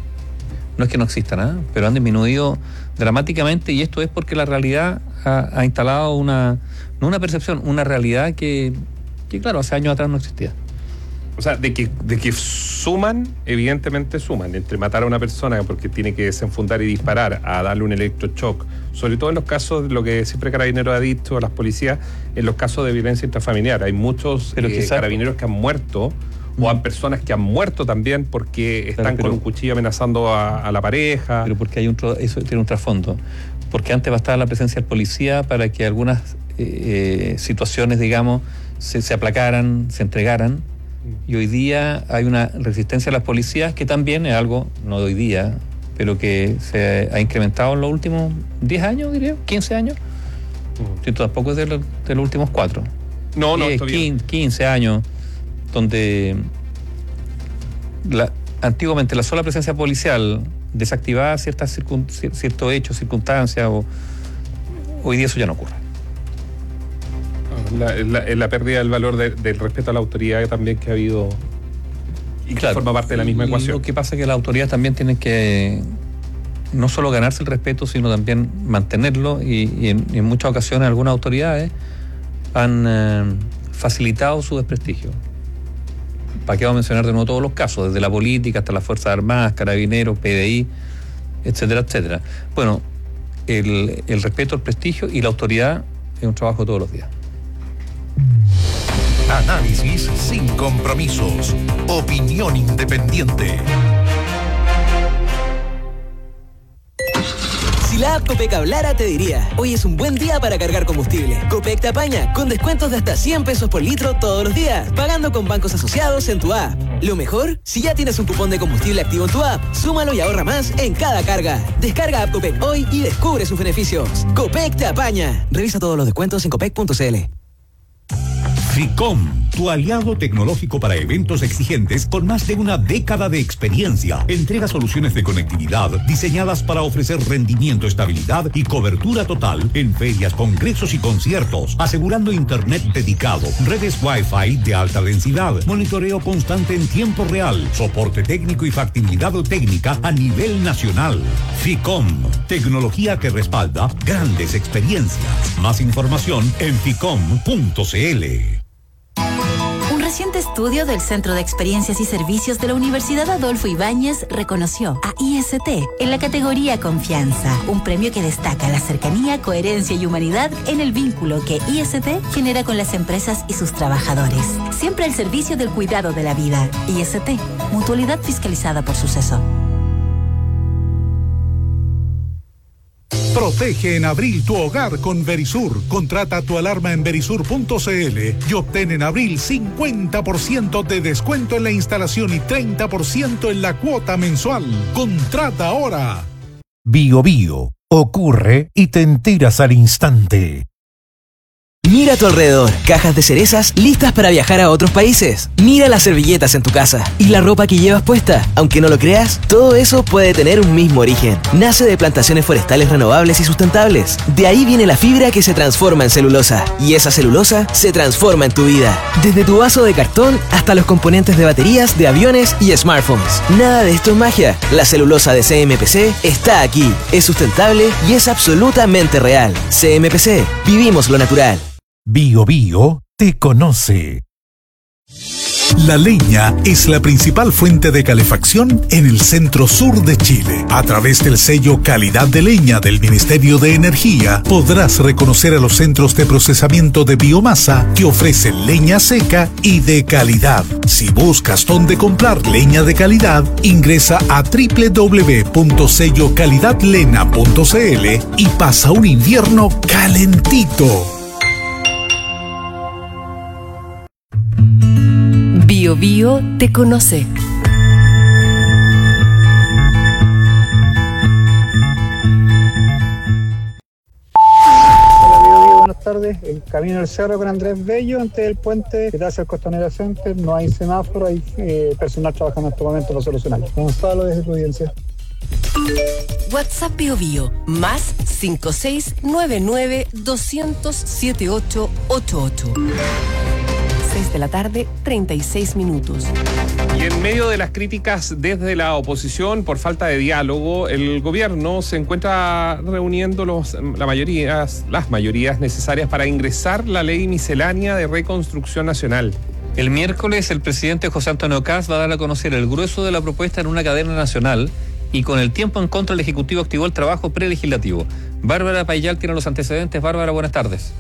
no es que no existan, ¿eh? pero han disminuido dramáticamente, y esto es porque la realidad ha, ha instalado una, no una percepción, una realidad que, que claro, hace años atrás no existía. O sea, de que, de que suman, evidentemente suman, entre matar a una persona porque tiene que desenfundar y disparar, a darle un electroshock, sobre todo en los casos, lo que siempre Carabineros ha dicho, las policías, en los casos de violencia intrafamiliar. Hay muchos pero eh, carabineros que han muerto, mm. o hay personas que han muerto también porque están pero, pero, con un cuchillo amenazando a, a la pareja. Pero porque hay un eso tiene un trasfondo. Porque antes bastaba la presencia del policía para que algunas eh, situaciones, digamos, se, se aplacaran, se entregaran. Y hoy día hay una resistencia a las policías que también es algo, no de hoy día, pero que se ha incrementado en los últimos diez años, diría, quince años. Uh-huh. Sí, tampoco es de, lo, de los últimos cuatro. No, no, diez, quince, quince años, donde la, antiguamente la sola presencia policial desactivaba ciertas circun, ciertos hechos, circunstancias, o, hoy día eso ya no ocurre. La, la, la pérdida del valor de, del respeto a la autoridad también que ha habido y claro, que forma parte de la misma ecuación. Lo que pasa es que las autoridades también tienen que no solo ganarse el respeto, sino también mantenerlo, y, y, en, y en muchas ocasiones algunas autoridades han eh, facilitado su desprestigio. ¿Para qué vamos a mencionar de nuevo todos los casos? Desde la política hasta las Fuerzas Armadas, Carabineros, P D I, etcétera, etcétera. Bueno, el, el respeto, el prestigio y la autoridad es un trabajo todos los días. Análisis sin compromisos. Opinión independiente. Si la app Copec hablara, te diría: hoy es un buen día para cargar combustible. Copec te apaña con descuentos de hasta cien pesos por litro todos los días, pagando con bancos asociados en tu app. Lo mejor, si ya tienes un cupón de combustible activo en tu app, súmalo y ahorra más en cada carga. Descarga app Copec hoy y descubre sus beneficios. Copec te apaña. Revisa todos los descuentos en copec punto c l. FICOM, tu aliado tecnológico para eventos exigentes con más de una década de experiencia. Entrega soluciones de conectividad diseñadas para ofrecer rendimiento, estabilidad y cobertura total en ferias, congresos y conciertos, asegurando internet dedicado, redes Wi-Fi de alta densidad, monitoreo constante en tiempo real, soporte técnico y factibilidad técnica a nivel nacional. Ficom, tecnología que respalda grandes experiencias. Más información en ficom punto cl. Un reciente estudio del Centro de Experiencias y Servicios de la Universidad Adolfo Ibáñez reconoció a I S T en la categoría Confianza, un premio que destaca la cercanía, coherencia y humanidad en el vínculo que I S T genera con las empresas y sus trabajadores. Siempre al servicio del cuidado de la vida. I S T, mutualidad fiscalizada por Suceso. Protege en abril tu hogar con Verisur. Contrata tu alarma en verisur punto cl y obtén en abril cincuenta por ciento de descuento en la instalación y treinta por ciento en la cuota mensual. Contrata ahora. Bio Bio. Ocurre y te enteras al instante. Mira a tu alrededor, cajas de cerezas listas para viajar a otros países. Mira las servilletas en tu casa y la ropa que llevas puesta. Aunque no lo creas, todo eso puede tener un mismo origen. Nace de plantaciones forestales renovables y sustentables. De ahí viene la fibra que se transforma en celulosa. Y esa celulosa se transforma en tu vida. Desde tu vaso de cartón hasta los componentes de baterías, de aviones y smartphones. Nada de esto es magia. La celulosa de C M P C está aquí. Es sustentable y es absolutamente real. C M P C. Vivimos lo natural. Bio Bio te conoce. La leña es la principal fuente de calefacción en el centro sur de Chile. A través del sello Calidad de Leña del Ministerio de Energía, podrás reconocer a los centros de procesamiento de biomasa que ofrecen leña seca y de calidad. Si buscas dónde comprar leña de calidad, ingresa a doble u doble u doble u punto sello calidad lena punto cl y pasa un invierno calentito. Bio Bio te conoce. Hola Bio Bio, buenas tardes. El camino del cerro con Andrés Bello, antes del puente que te hace el Costanera Center. No hay semáforo, hay eh, personal trabajando en este momento para solucionarlo. Gonzalo desde Providencia. WhatsApp Bio Bio, más cinco seis nueve nueve dos cero cero siete ocho ocho ocho. seis de la tarde, treinta y seis minutos. Y en medio de las críticas desde la oposición por falta de diálogo, el gobierno se encuentra reuniendo los, la mayoría, las mayorías necesarias para ingresar la ley miscelánea de reconstrucción nacional. El miércoles el presidente José Antonio Kast va a dar a conocer el grueso de la propuesta en una cadena nacional y con el tiempo en contra el Ejecutivo activó el trabajo prelegislativo. Bárbara Payal tiene los antecedentes. Bárbara, buenas tardes.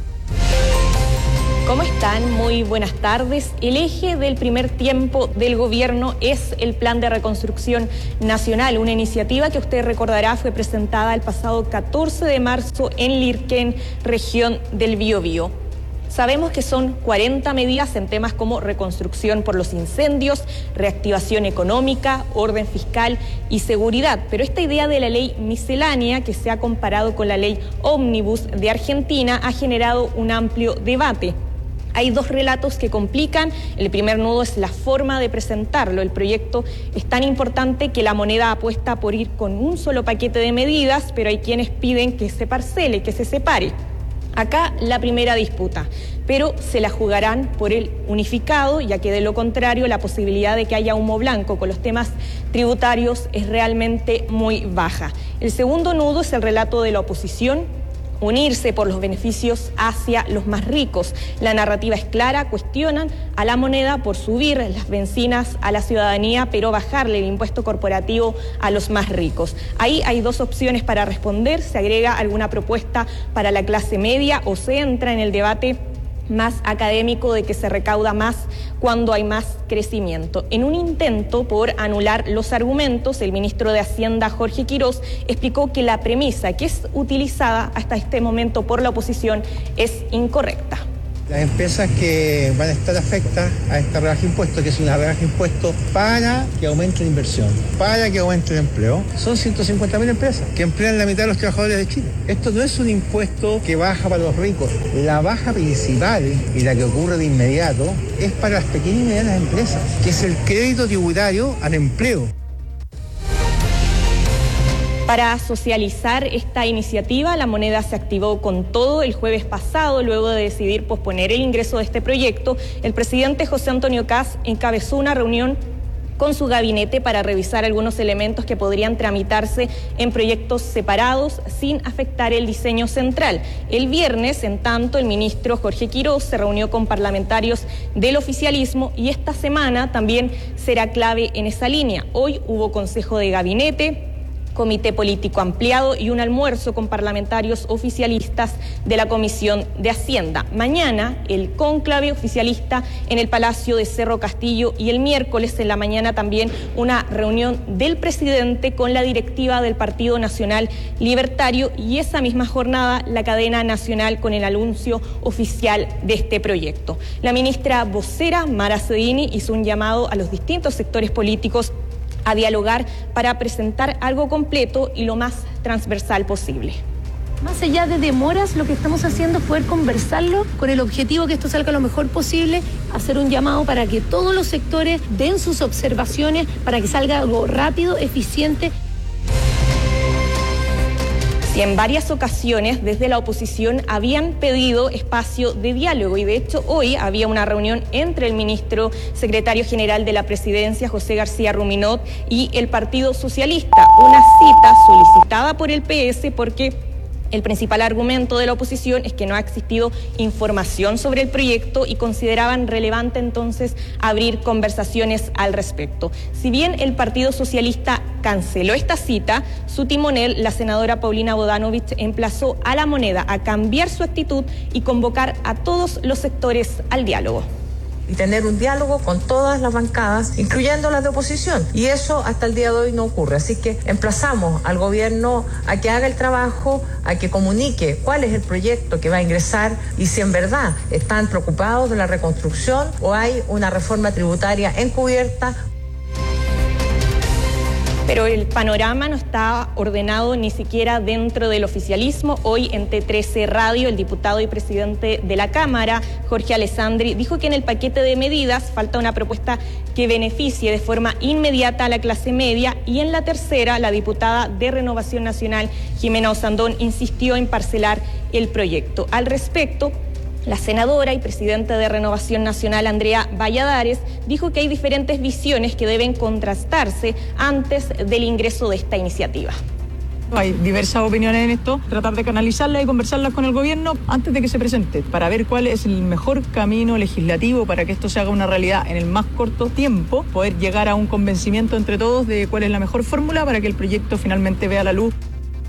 ¿Cómo están? Muy buenas tardes. El eje del primer tiempo del gobierno es el Plan de Reconstrucción Nacional, una iniciativa que usted recordará fue presentada el pasado catorce de marzo en Lirquén, región del Biobío. Sabemos que son cuarenta medidas en temas como reconstrucción por los incendios, reactivación económica, orden fiscal y seguridad. Pero esta idea de la ley miscelánea, que se ha comparado con la ley ómnibus de Argentina, ha generado un amplio debate. Hay dos relatos que complican. El primer nudo es la forma de presentarlo. El proyecto es tan importante que la moneda apuesta por ir con un solo paquete de medidas, pero hay quienes piden que se parcele, que se separe. Acá la primera disputa, pero se la jugarán por el unificado, ya que de lo contrario la posibilidad de que haya humo blanco con los temas tributarios es realmente muy baja. El segundo nudo es el relato de la oposición, unirse por los beneficios hacia los más ricos. La narrativa es clara, cuestionan a la moneda por subir las bencinas a la ciudadanía, pero bajarle el impuesto corporativo a los más ricos. Ahí hay dos opciones para responder: se agrega alguna propuesta para la clase media o se entra en el debate más académico de que se recauda más cuando hay más crecimiento. En un intento por anular los argumentos, el ministro de Hacienda, Jorge Quirós, explicó que la premisa que es utilizada hasta este momento por la oposición es incorrecta. Las empresas que van a estar afectadas a esta rebaja de impuestos, que es una rebaja de impuestos para que aumente la inversión, para que aumente el empleo, son ciento cincuenta mil empresas que emplean la mitad de los trabajadores de Chile. Esto no es un impuesto que baja para los ricos. La baja principal y la que ocurre de inmediato es para las pequeñas y medianas empresas, que es el crédito tributario al empleo. Para socializar esta iniciativa, la moneda se activó con todo el jueves pasado, luego de decidir posponer el ingreso de este proyecto. El presidente José Antonio Kast encabezó una reunión con su gabinete para revisar algunos elementos que podrían tramitarse en proyectos separados sin afectar el diseño central. El viernes, en tanto, el ministro Jorge Quirós se reunió con parlamentarios del oficialismo y esta semana también será clave en esa línea. Hoy hubo consejo de gabinete, comité político ampliado y un almuerzo con parlamentarios oficialistas de la Comisión de Hacienda. Mañana el cónclave oficialista en el Palacio de Cerro Castillo y el miércoles en la mañana también una reunión del presidente con la directiva del Partido Nacional Libertario y esa misma jornada la cadena nacional con el anuncio oficial de este proyecto. La ministra vocera Mara Cedini hizo un llamado a los distintos sectores políticos a dialogar para presentar algo completo y lo más transversal posible. Más allá de demoras, lo que estamos haciendo es poder conversarlo con el objetivo que esto salga lo mejor posible, hacer un llamado para que todos los sectores den sus observaciones, para que salga algo rápido, eficiente. Y en varias ocasiones desde la oposición habían pedido espacio de diálogo y de hecho hoy había una reunión entre el ministro secretario general de la Presidencia, José García Ruminot, y el Partido Socialista, una cita solicitada por el P S porque el principal argumento de la oposición es que no ha existido información sobre el proyecto y consideraban relevante entonces abrir conversaciones al respecto. Si bien el Partido Socialista canceló esta cita, su timonel, la senadora Paulina Bodanovich, emplazó a la moneda a cambiar su actitud y convocar a todos los sectores al diálogo. Y tener un diálogo con todas las bancadas, incluyendo las de oposición. Y eso hasta el día de hoy no ocurre. Así que emplazamos al gobierno a que haga el trabajo, a que comunique cuál es el proyecto que va a ingresar y si en verdad están preocupados de la reconstrucción o hay una reforma tributaria encubierta. Pero el panorama no está ordenado ni siquiera dentro del oficialismo. Hoy en T trece Radio, el diputado y presidente de la Cámara, Jorge Alessandri, dijo que en el paquete de medidas falta una propuesta que beneficie de forma inmediata a la clase media y en la tercera, la diputada de Renovación Nacional, Jimena Osandón, insistió en parcelar el proyecto. Al respecto, la senadora y presidenta de Renovación Nacional, Andrea Valladares, dijo que hay diferentes visiones que deben contrastarse antes del ingreso de esta iniciativa. Hay diversas opiniones en esto, tratar de canalizarlas y conversarlas con el gobierno antes de que se presente, para ver cuál es el mejor camino legislativo para que esto se haga una realidad en el más corto tiempo, poder llegar a un convencimiento entre todos de cuál es la mejor fórmula para que el proyecto finalmente vea la luz.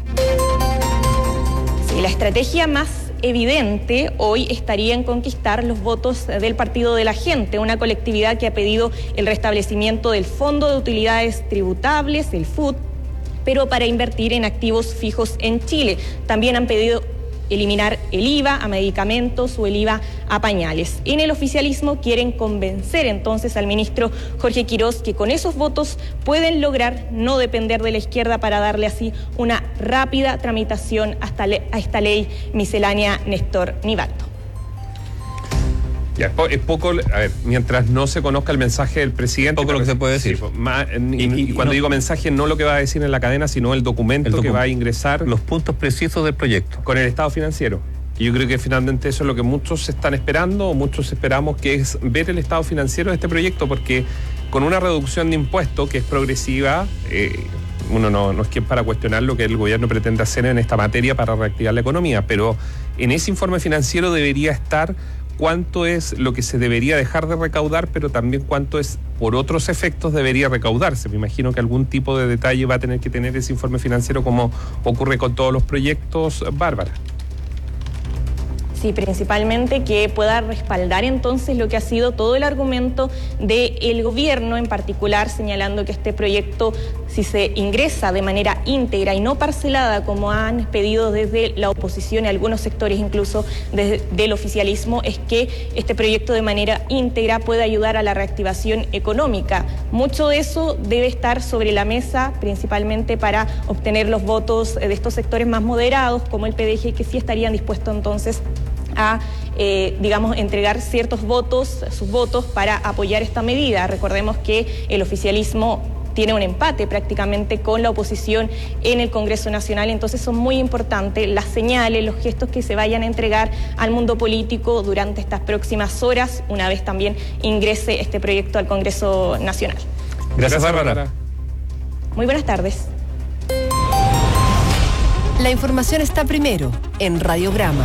Sí, la estrategia más evidente hoy estaría en conquistar los votos del Partido de la Gente, una colectividad que ha pedido el restablecimiento del Fondo de Utilidades Tributables, el F U T, pero para invertir en activos fijos en Chile. También han pedido eliminar el I V A a medicamentos o el I V A a pañales. En el oficialismo quieren convencer entonces al ministro Jorge Quirós que con esos votos pueden lograr no depender de la izquierda para darle así una rápida tramitación hasta le- a esta ley miscelánea Néstor Nivaldo. Ya, es, po- es poco, a ver, mientras no se conozca el mensaje del presidente. Poco lo que se puede decir. Sí, más, y, Y- y- y cuando no- digo mensaje, no lo que va a decir en la cadena, sino el documento, El docu- que va a ingresar. Los puntos precisos del proyecto. Con el estado financiero. Y yo creo que finalmente eso es lo que muchos están esperando, o muchos esperamos, que es ver el estado financiero de este proyecto, porque con una reducción de impuestos que es progresiva, eh, uno no, no es quien para cuestionar lo que el gobierno pretende hacer en esta materia para reactivar la economía, pero en ese informe financiero debería estar cuánto es lo que se debería dejar de recaudar, pero también cuánto es por otros efectos debería recaudarse. Me imagino que algún tipo de detalle va a tener que tener ese informe financiero, como ocurre con todos los proyectos. Bárbara. Sí, principalmente que pueda respaldar entonces lo que ha sido todo el argumento del gobierno, en particular señalando que este proyecto, si se ingresa de manera íntegra y no parcelada, como han pedido desde la oposición y algunos sectores incluso desde el oficialismo, es que este proyecto de manera íntegra puede ayudar a la reactivación económica. Mucho de eso debe estar sobre la mesa, principalmente para obtener los votos de estos sectores más moderados, como el P D G, que sí estarían dispuestos entonces a, eh, digamos, entregar ciertos votos, sus votos para apoyar esta medida. Recordemos que el oficialismo tiene un empate prácticamente con la oposición en el Congreso Nacional, entonces son muy importantes las señales, los gestos que se vayan a entregar al mundo político durante estas próximas horas, una vez también ingrese este proyecto al Congreso Nacional. Gracias, Bárbara. Muy buenas tardes. La información está primero en Radiograma.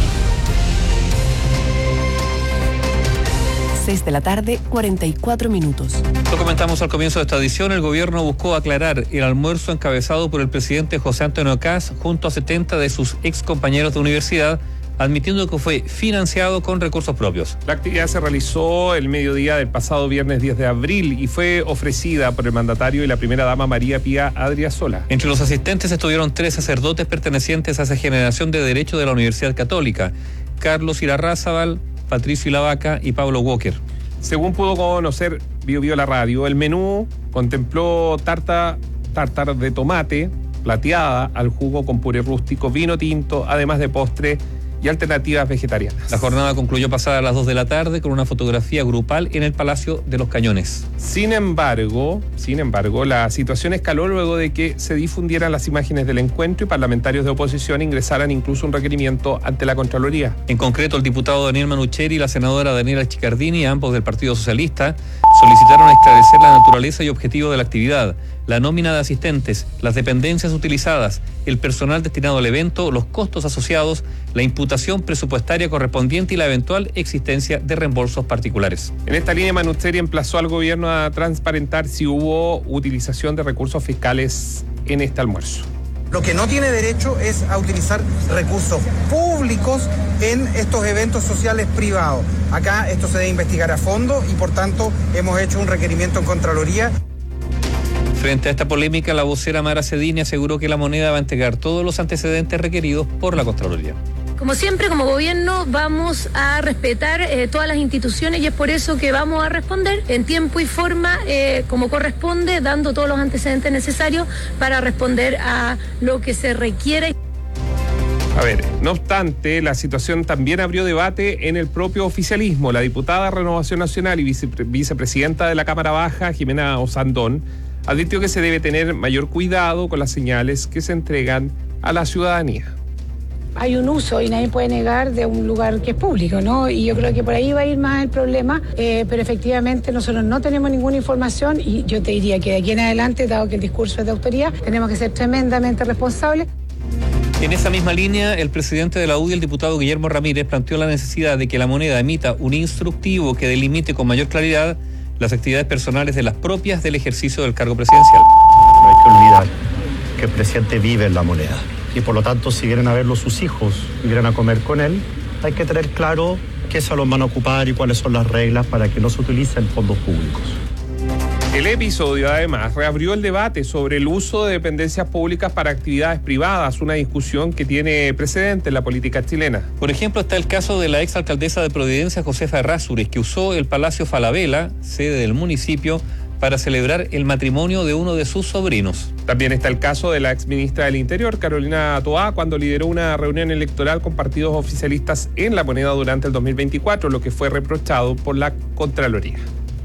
seis de la tarde, cuarenta y cuatro minutos. Lo comentamos al comienzo de esta edición. El gobierno buscó aclarar el almuerzo encabezado por el presidente José Antonio Kast junto a setenta de sus ex compañeros de universidad, admitiendo que fue financiado con recursos propios. La actividad se realizó el mediodía del pasado viernes diez de abril y fue ofrecida por el mandatario y la primera dama María Pía Adriasola. Entre los asistentes estuvieron tres sacerdotes pertenecientes a esa generación de Derecho de la Universidad Católica: Carlos Irarrázaval, Patricio Lavaca y Pablo Walker. Según pudo conocer Bio Bio la radio, el menú contempló tarta, tartar de tomate, plateada al jugo con puré rústico, vino tinto, además de postre y alternativas vegetarianas. La jornada concluyó pasada a las dos de la tarde con una fotografía grupal en el Palacio de los Cañones. Sin embargo, sin embargo, la situación escaló luego de que se difundieran las imágenes del encuentro y parlamentarios de oposición ingresaran incluso un requerimiento ante la Contraloría. En concreto, el diputado Daniel Manucheri y la senadora Daniela Chicardini, ambos del Partido Socialista, solicitaron esclarecer la naturaleza y objetivo de la actividad, la nómina de asistentes, las dependencias utilizadas, el personal destinado al evento, los costos asociados, la imputación presupuestaria correspondiente y la eventual existencia de reembolsos particulares. En esta línea, Manucheri emplazó al gobierno a transparentar si hubo utilización de recursos fiscales en este almuerzo. Lo que no tiene derecho es a utilizar recursos públicos en estos eventos sociales privados. Acá esto se debe investigar a fondo y por tanto hemos hecho un requerimiento en Contraloría. Frente a esta polémica, la vocera Mara Cedini aseguró que la moneda va a entregar todos los antecedentes requeridos por la Contraloría. Como siempre, como gobierno, vamos a respetar eh, todas las instituciones y es por eso que vamos a responder en tiempo y forma eh, como corresponde, dando todos los antecedentes necesarios para responder a lo que se requiere. A ver, no obstante, la situación también abrió debate en el propio oficialismo. La diputada Renovación Nacional y vice, vicepresidenta de la Cámara Baja, Jimena Osandón, advirtió que se debe tener mayor cuidado con las señales que se entregan a la ciudadanía. Hay un uso, y nadie puede negar, de un lugar que es público, ¿no? Y yo creo que por ahí va a ir más el problema, eh, pero efectivamente nosotros no tenemos ninguna información y yo te diría que de aquí en adelante, dado que el discurso es de autoridad, tenemos que ser tremendamente responsables. En esa misma línea, el presidente de la U D I, el diputado Guillermo Ramírez, planteó la necesidad de que la moneda emita un instructivo que delimite con mayor claridad las actividades personales de las propias del ejercicio del cargo presidencial. No hay que olvidar que el presidente vive en la moneda y por lo tanto si vienen a verlo sus hijos y vienen a comer con él, hay que tener claro qué salón van a ocupar y cuáles son las reglas para que no se utilicen fondos públicos. El episodio, además, reabrió el debate sobre el uso de dependencias públicas para actividades privadas, una discusión que tiene precedente en la política chilena. Por ejemplo, está el caso de la exalcaldesa de Providencia, Josefa Errázuriz, que usó el Palacio Falabella, sede del municipio, para celebrar el matrimonio de uno de sus sobrinos. También está el caso de la exministra del Interior, Carolina Toá, cuando lideró una reunión electoral con partidos oficialistas en La Moneda durante el dos mil veinticuatro, lo que fue reprochado por la Contraloría.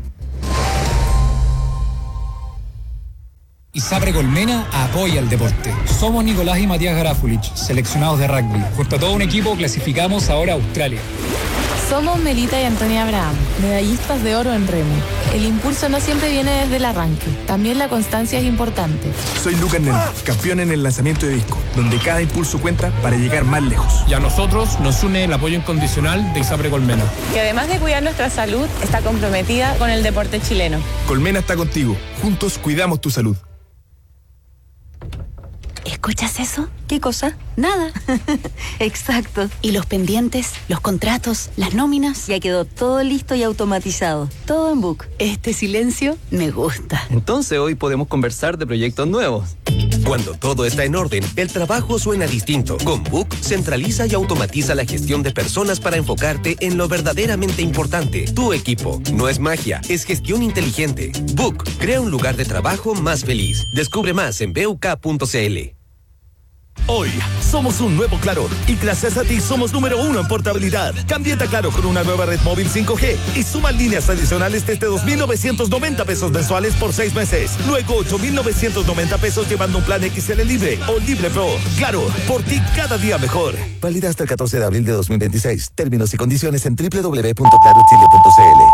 ISAPRE Colmena apoya el deporte. Somos Nicolás y Matías Garafulich, seleccionados de rugby. Junto a todo un equipo clasificamos ahora a Australia. Somos Melita y Antonia Abraham, medallistas de oro en remo. El impulso no siempre viene desde el arranque, también la constancia es importante. Soy Lucas Nel, campeón en el lanzamiento de disco, donde cada impulso cuenta para llegar más lejos. Y a nosotros nos une el apoyo incondicional de ISAPRE Colmena. Que además de cuidar nuestra salud, está comprometida con el deporte chileno. Colmena está contigo, juntos cuidamos tu salud. ¿Escuchas eso? ¿Qué cosa? Nada. Exacto. ¿Y los pendientes, los contratos, las nóminas? Ya quedó todo listo y automatizado. Todo en Book. Este silencio me gusta. Entonces hoy podemos conversar de proyectos nuevos. Cuando todo está en orden, el trabajo suena distinto. Con Book, centraliza y automatiza la gestión de personas para enfocarte en lo verdaderamente importante. Tu equipo. No es magia, es gestión inteligente. Book, crea un lugar de trabajo más feliz. Descubre más en b u k punto c l. Hoy somos un nuevo Claro y gracias a ti somos número uno en portabilidad. Cámbiate a Claro con una nueva red móvil cinco G y suma líneas adicionales desde dos mil novecientos noventa pesos mensuales por seis meses. Luego ocho mil novecientos noventa pesos llevando un plan X L Libre o Libre Pro. Claro, por ti cada día mejor. Válida hasta el catorce de abril de dos mil veintiséis. Términos y condiciones en doble u doble u doble u punto claro chile punto c l.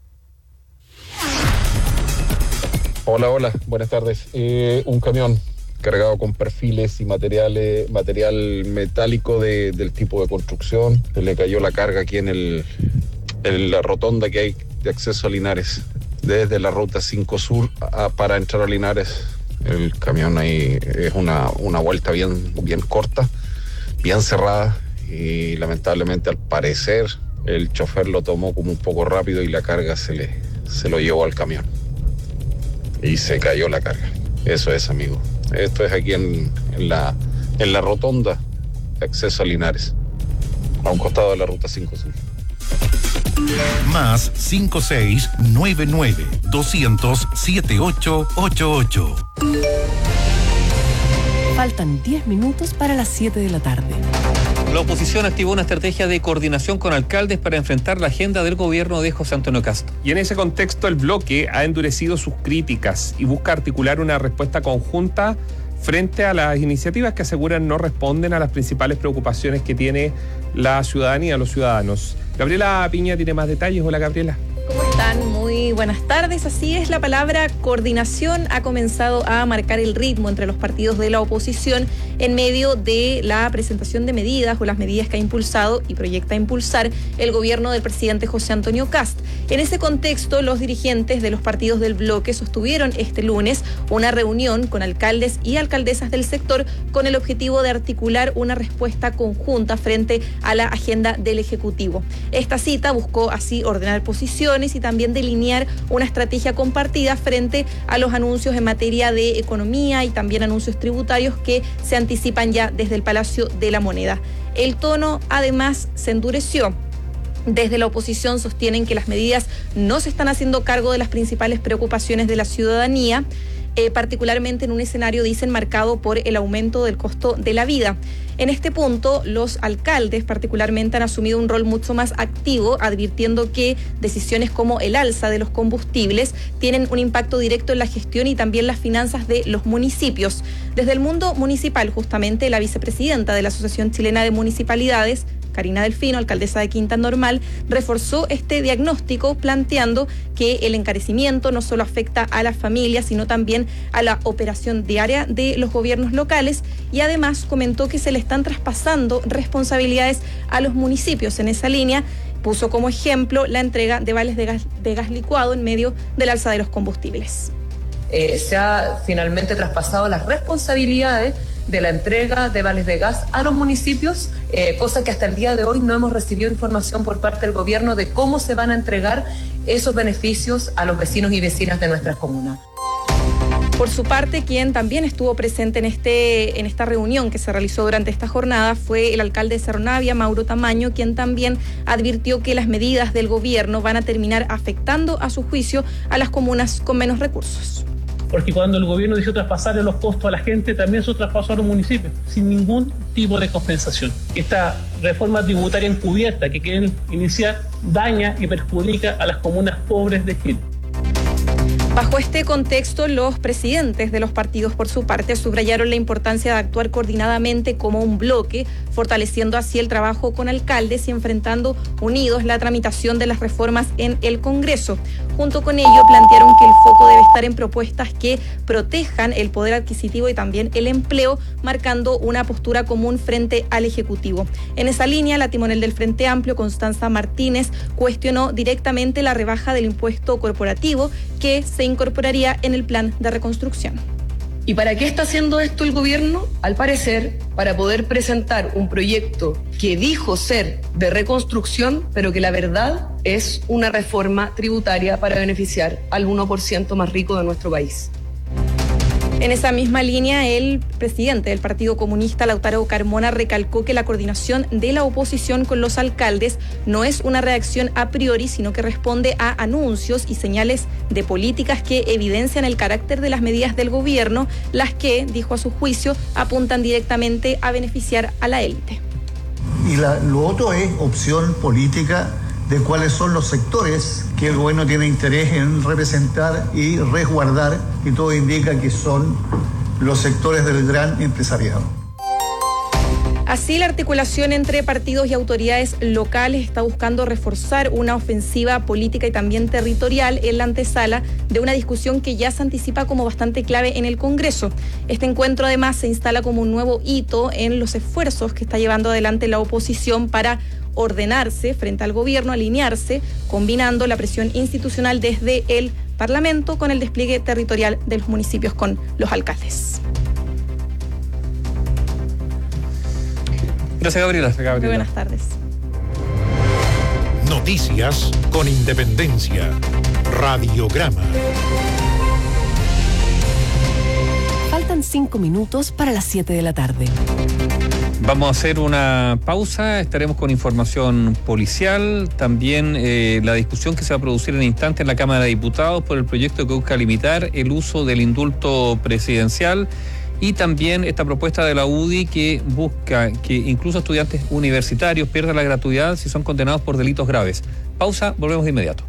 Hola, hola, buenas tardes. Eh, un camión cargado con perfiles y materiales, material metálico de, del tipo de construcción. Se le cayó la carga aquí en, el, en la rotonda que hay de acceso a Linares, desde la ruta cinco Sur a, para entrar a Linares. El camión ahí es una, una vuelta bien, bien corta, bien cerrada, y lamentablemente al parecer el chofer lo tomó como un poco rápido y la carga se, le, se lo llevó al camión y se cayó la carga. Eso es, amigo. Esto es aquí en, en, la, en la rotonda de acceso a Linares, a un costado de la ruta cinco Sur. Más cinco seis nueve nueve doscientos siete ocho ocho ocho. Faltan diez minutos para las siete de la tarde. La oposición activó una estrategia de coordinación con alcaldes para enfrentar la agenda del gobierno de José Antonio Cast. Y en ese contexto el bloque ha endurecido sus críticas y busca articular una respuesta conjunta frente a las iniciativas que aseguran no responden a las principales preocupaciones que tiene la ciudadanía, los ciudadanos. Gabriela Piña tiene más detalles. Hola, Gabriela. ¿Cómo están? Muy buenas tardes. Así es, la palabra coordinación ha comenzado a marcar el ritmo entre los partidos de la oposición en medio de la presentación de medidas o las medidas que ha impulsado y proyecta impulsar el gobierno del presidente José Antonio Cast. En ese contexto, los dirigentes de los partidos del bloque sostuvieron este lunes una reunión con alcaldes y alcaldesas del sector con el objetivo de articular una respuesta conjunta frente a la agenda del Ejecutivo. Esta cita buscó así ordenar posiciones y también delinear una estrategia compartida frente a los anuncios en materia de economía y también anuncios tributarios que se anticipan ya desde el Palacio de la Moneda. El tono además se endureció. Desde la oposición sostienen que las medidas no se están haciendo cargo de las principales preocupaciones de la ciudadanía, eh, particularmente en un escenario, dicen, marcado por el aumento del costo de la vida. En este punto, los alcaldes particularmente han asumido un rol mucho más activo, advirtiendo que decisiones como el alza de los combustibles tienen un impacto directo en la gestión y también las finanzas de los municipios. Desde el mundo municipal, justamente, la vicepresidenta de la Asociación Chilena de Municipalidades, Karina Delfino, alcaldesa de Quinta Normal, reforzó este diagnóstico planteando que el encarecimiento no solo afecta a las familias, sino también a la operación diaria de los gobiernos locales, y además comentó que se le están traspasando responsabilidades a los municipios. En esa línea puso como ejemplo la entrega de vales de gas, de gas licuado en medio del alza de los combustibles. Eh, se ha finalmente traspasado las responsabilidades de la entrega de vales de gas a los municipios, eh, cosa que hasta el día de hoy no hemos recibido información por parte del gobierno de cómo se van a entregar esos beneficios a los vecinos y vecinas de nuestras comunas. Por su parte, quien también estuvo presente en, este, en esta reunión que se realizó durante esta jornada fue el alcalde de Cerro Navia, Mauro Tamaño, quien también advirtió que las medidas del gobierno van a terminar afectando, a su juicio, a las comunas con menos recursos. Porque cuando el gobierno dice traspasarle los costos a la gente, también se traspasó a los municipios, sin ningún tipo de compensación. Esta reforma tributaria encubierta que quieren iniciar daña y perjudica a las comunas pobres de Chile. Bajo este contexto, los presidentes de los partidos, por su parte, subrayaron la importancia de actuar coordinadamente como un bloque, fortaleciendo así el trabajo con alcaldes y enfrentando unidos la tramitación de las reformas en el Congreso. Junto con ello, plantearon que el foco debe estar en propuestas que protejan el poder adquisitivo y también el empleo, marcando una postura común frente al Ejecutivo. En esa línea, la timonel del Frente Amplio, Constanza Martínez, cuestionó directamente la rebaja del impuesto corporativo que se incorporaría en el plan de reconstrucción. ¿Y para qué está haciendo esto el gobierno? Al parecer, para poder presentar un proyecto que dijo ser de reconstrucción, pero que la verdad es una reforma tributaria para beneficiar al uno por ciento más rico de nuestro país. En esa misma línea, el presidente del Partido Comunista, Lautaro Carmona, recalcó que la coordinación de la oposición con los alcaldes no es una reacción a priori, sino que responde a anuncios y señales de políticas que evidencian el carácter de las medidas del gobierno, las que, dijo a su juicio, apuntan directamente a beneficiar a la élite. Y la, lo otro es opción política de cuáles son los sectores que el gobierno tiene interés en representar y resguardar, y todo indica que son los sectores del gran empresariado. Así, la articulación entre partidos y autoridades locales está buscando reforzar una ofensiva política y también territorial en la antesala de una discusión que ya se anticipa como bastante clave en el Congreso. Este encuentro además se instala como un nuevo hito en los esfuerzos que está llevando adelante la oposición para ordenarse frente al gobierno, alinearse, combinando la presión institucional desde el Parlamento con el despliegue territorial de los municipios con los alcaldes. Gracias, Gabriela. Gabriela. Muy buenas tardes. Noticias con independencia. Radiograma. Faltan cinco minutos para las siete de la tarde. Vamos a hacer una pausa, estaremos con información policial, también eh, la discusión que se va a producir en instantes en la Cámara de Diputados por el proyecto que busca limitar el uso del indulto presidencial, y también esta propuesta de la U D I que busca que incluso estudiantes universitarios pierdan la gratuidad si son condenados por delitos graves. Pausa, volvemos de inmediato.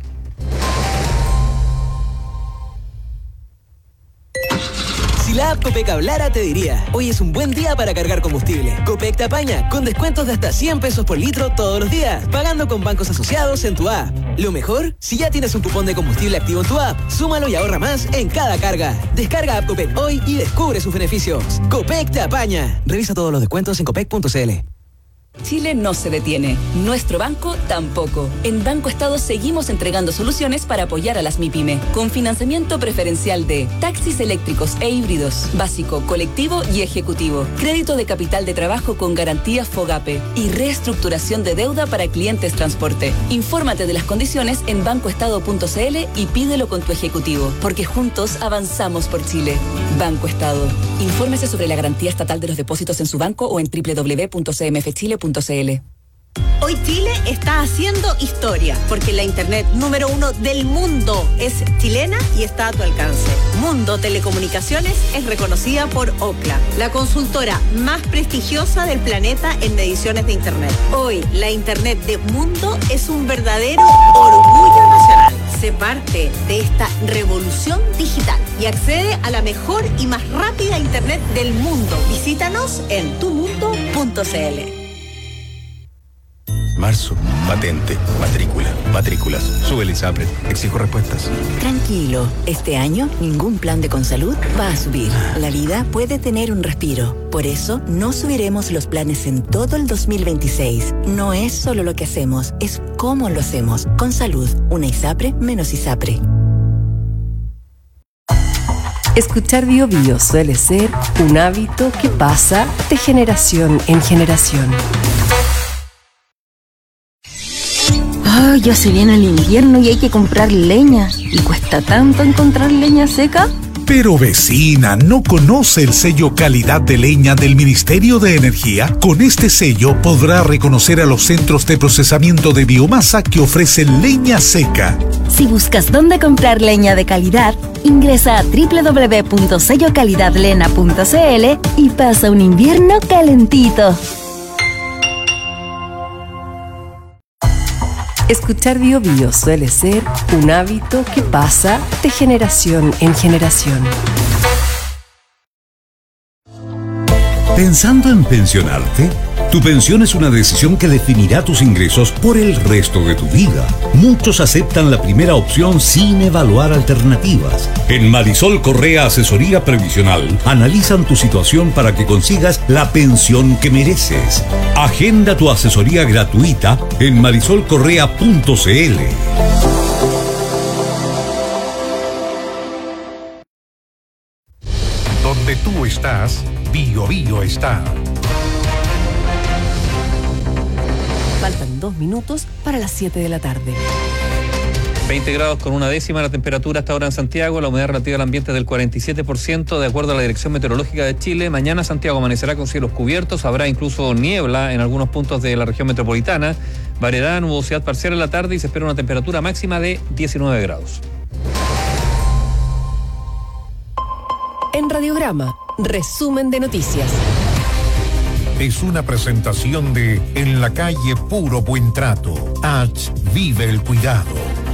Si la app Copec hablara, te diría: hoy es un buen día para cargar combustible. Copec te apaña con descuentos de hasta cien pesos por litro todos los días, pagando con bancos asociados en tu app. Lo mejor, si ya tienes un cupón de combustible activo en tu app, súmalo y ahorra más en cada carga. Descarga app Copec hoy y descubre sus beneficios. Copec te apaña. Revisa todos los descuentos en copec punto c l. Chile no se detiene, nuestro banco tampoco. En Banco Estado seguimos entregando soluciones para apoyar a las MIPYME, con financiamiento preferencial de taxis eléctricos e híbridos, básico, colectivo y ejecutivo, crédito de capital de trabajo con garantía FOGAPE y reestructuración de deuda para clientes transporte. Infórmate de las condiciones en banco estado punto c l y pídelo con tu ejecutivo, porque juntos avanzamos por Chile. Banco Estado. Infórmese sobre la garantía estatal de los depósitos en su banco o en doble u doble u doble u punto c m f chile punto c l. Hoy Chile está haciendo historia, porque la internet número uno del mundo es chilena y está a tu alcance. Mundo Telecomunicaciones es reconocida por Ookla, la consultora más prestigiosa del planeta en mediciones de internet. Hoy, la internet de Mundo es un verdadero orgullo nacional. Sé parte de esta revolución digital y accede a la mejor y más rápida internet del mundo. Visítanos en tu mundo punto c l. Marzo, patente, matrícula, matrículas. Sube el ISAPRE, exijo respuestas. Tranquilo, este año ningún plan de Consalud va a subir. La vida puede tener un respiro. Por eso no subiremos los planes en todo el dos mil veintiséis. No es solo lo que hacemos, es cómo lo hacemos. Consalud, una ISAPRE menos ISAPRE. Escuchar Bio Bio suele ser un hábito que pasa de generación en generación. Oh, ya se viene el invierno y hay que comprar leña. ¿Y cuesta tanto encontrar leña seca? Pero vecina, ¿no conoce el sello calidad de leña del Ministerio de Energía? Con este sello podrá reconocer a los centros de procesamiento de biomasa que ofrecen leña seca. Si buscas dónde comprar leña de calidad, ingresa a doble u doble u doble u punto sello calidad lena punto c l y pasa un invierno calentito. Escuchar Bio Bio suele ser un hábito que pasa de generación en generación. ¿Pensando en pensionarte? Tu pensión es una decisión que definirá tus ingresos por el resto de tu vida. Muchos aceptan la primera opción sin evaluar alternativas. En Marisol Correa Asesoría Previsional analizan tu situación para que consigas la pensión que mereces. Agenda tu asesoría gratuita en marisol correa punto c l. Donde Donde tú estás, Bio Bio está. Faltan dos minutos para las siete de la tarde. veinte grados con una décima la temperatura hasta ahora en Santiago, la humedad relativa al ambiente es del cuarenta y siete por ciento de acuerdo a la Dirección Meteorológica de Chile. Mañana Santiago amanecerá con cielos cubiertos, habrá incluso niebla en algunos puntos de la región metropolitana, variará nubosidad parcial en la tarde y se espera una temperatura máxima de diecinueve grados. En Radiograma, resumen de noticias. Es una presentación de En la calle Puro Buen Trato. H. Vive el cuidado.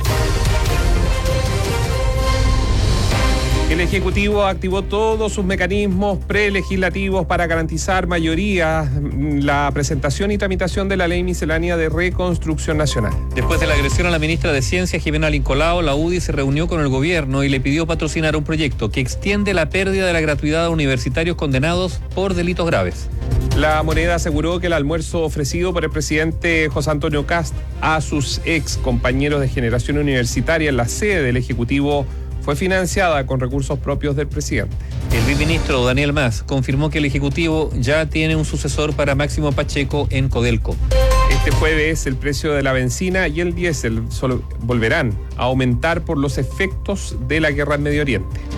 El Ejecutivo activó todos sus mecanismos prelegislativos para garantizar mayoría la presentación y tramitación de la Ley Miscelánea de Reconstrucción Nacional. Después de la agresión a la ministra de Ciencia, Jimena Lincolao, la U D I se reunió con el gobierno y le pidió patrocinar un proyecto que extiende la pérdida de la gratuidad a universitarios condenados por delitos graves. La Moneda aseguró que el almuerzo ofrecido por el presidente José Antonio Kast a sus ex compañeros de generación universitaria en la sede del Ejecutivo fue financiada con recursos propios del presidente. El viceministro Daniel Mas confirmó que el Ejecutivo ya tiene un sucesor para Máximo Pacheco en Codelco. Este jueves el precio de la benzina y el diésel volverán a aumentar por los efectos de la guerra en Medio Oriente.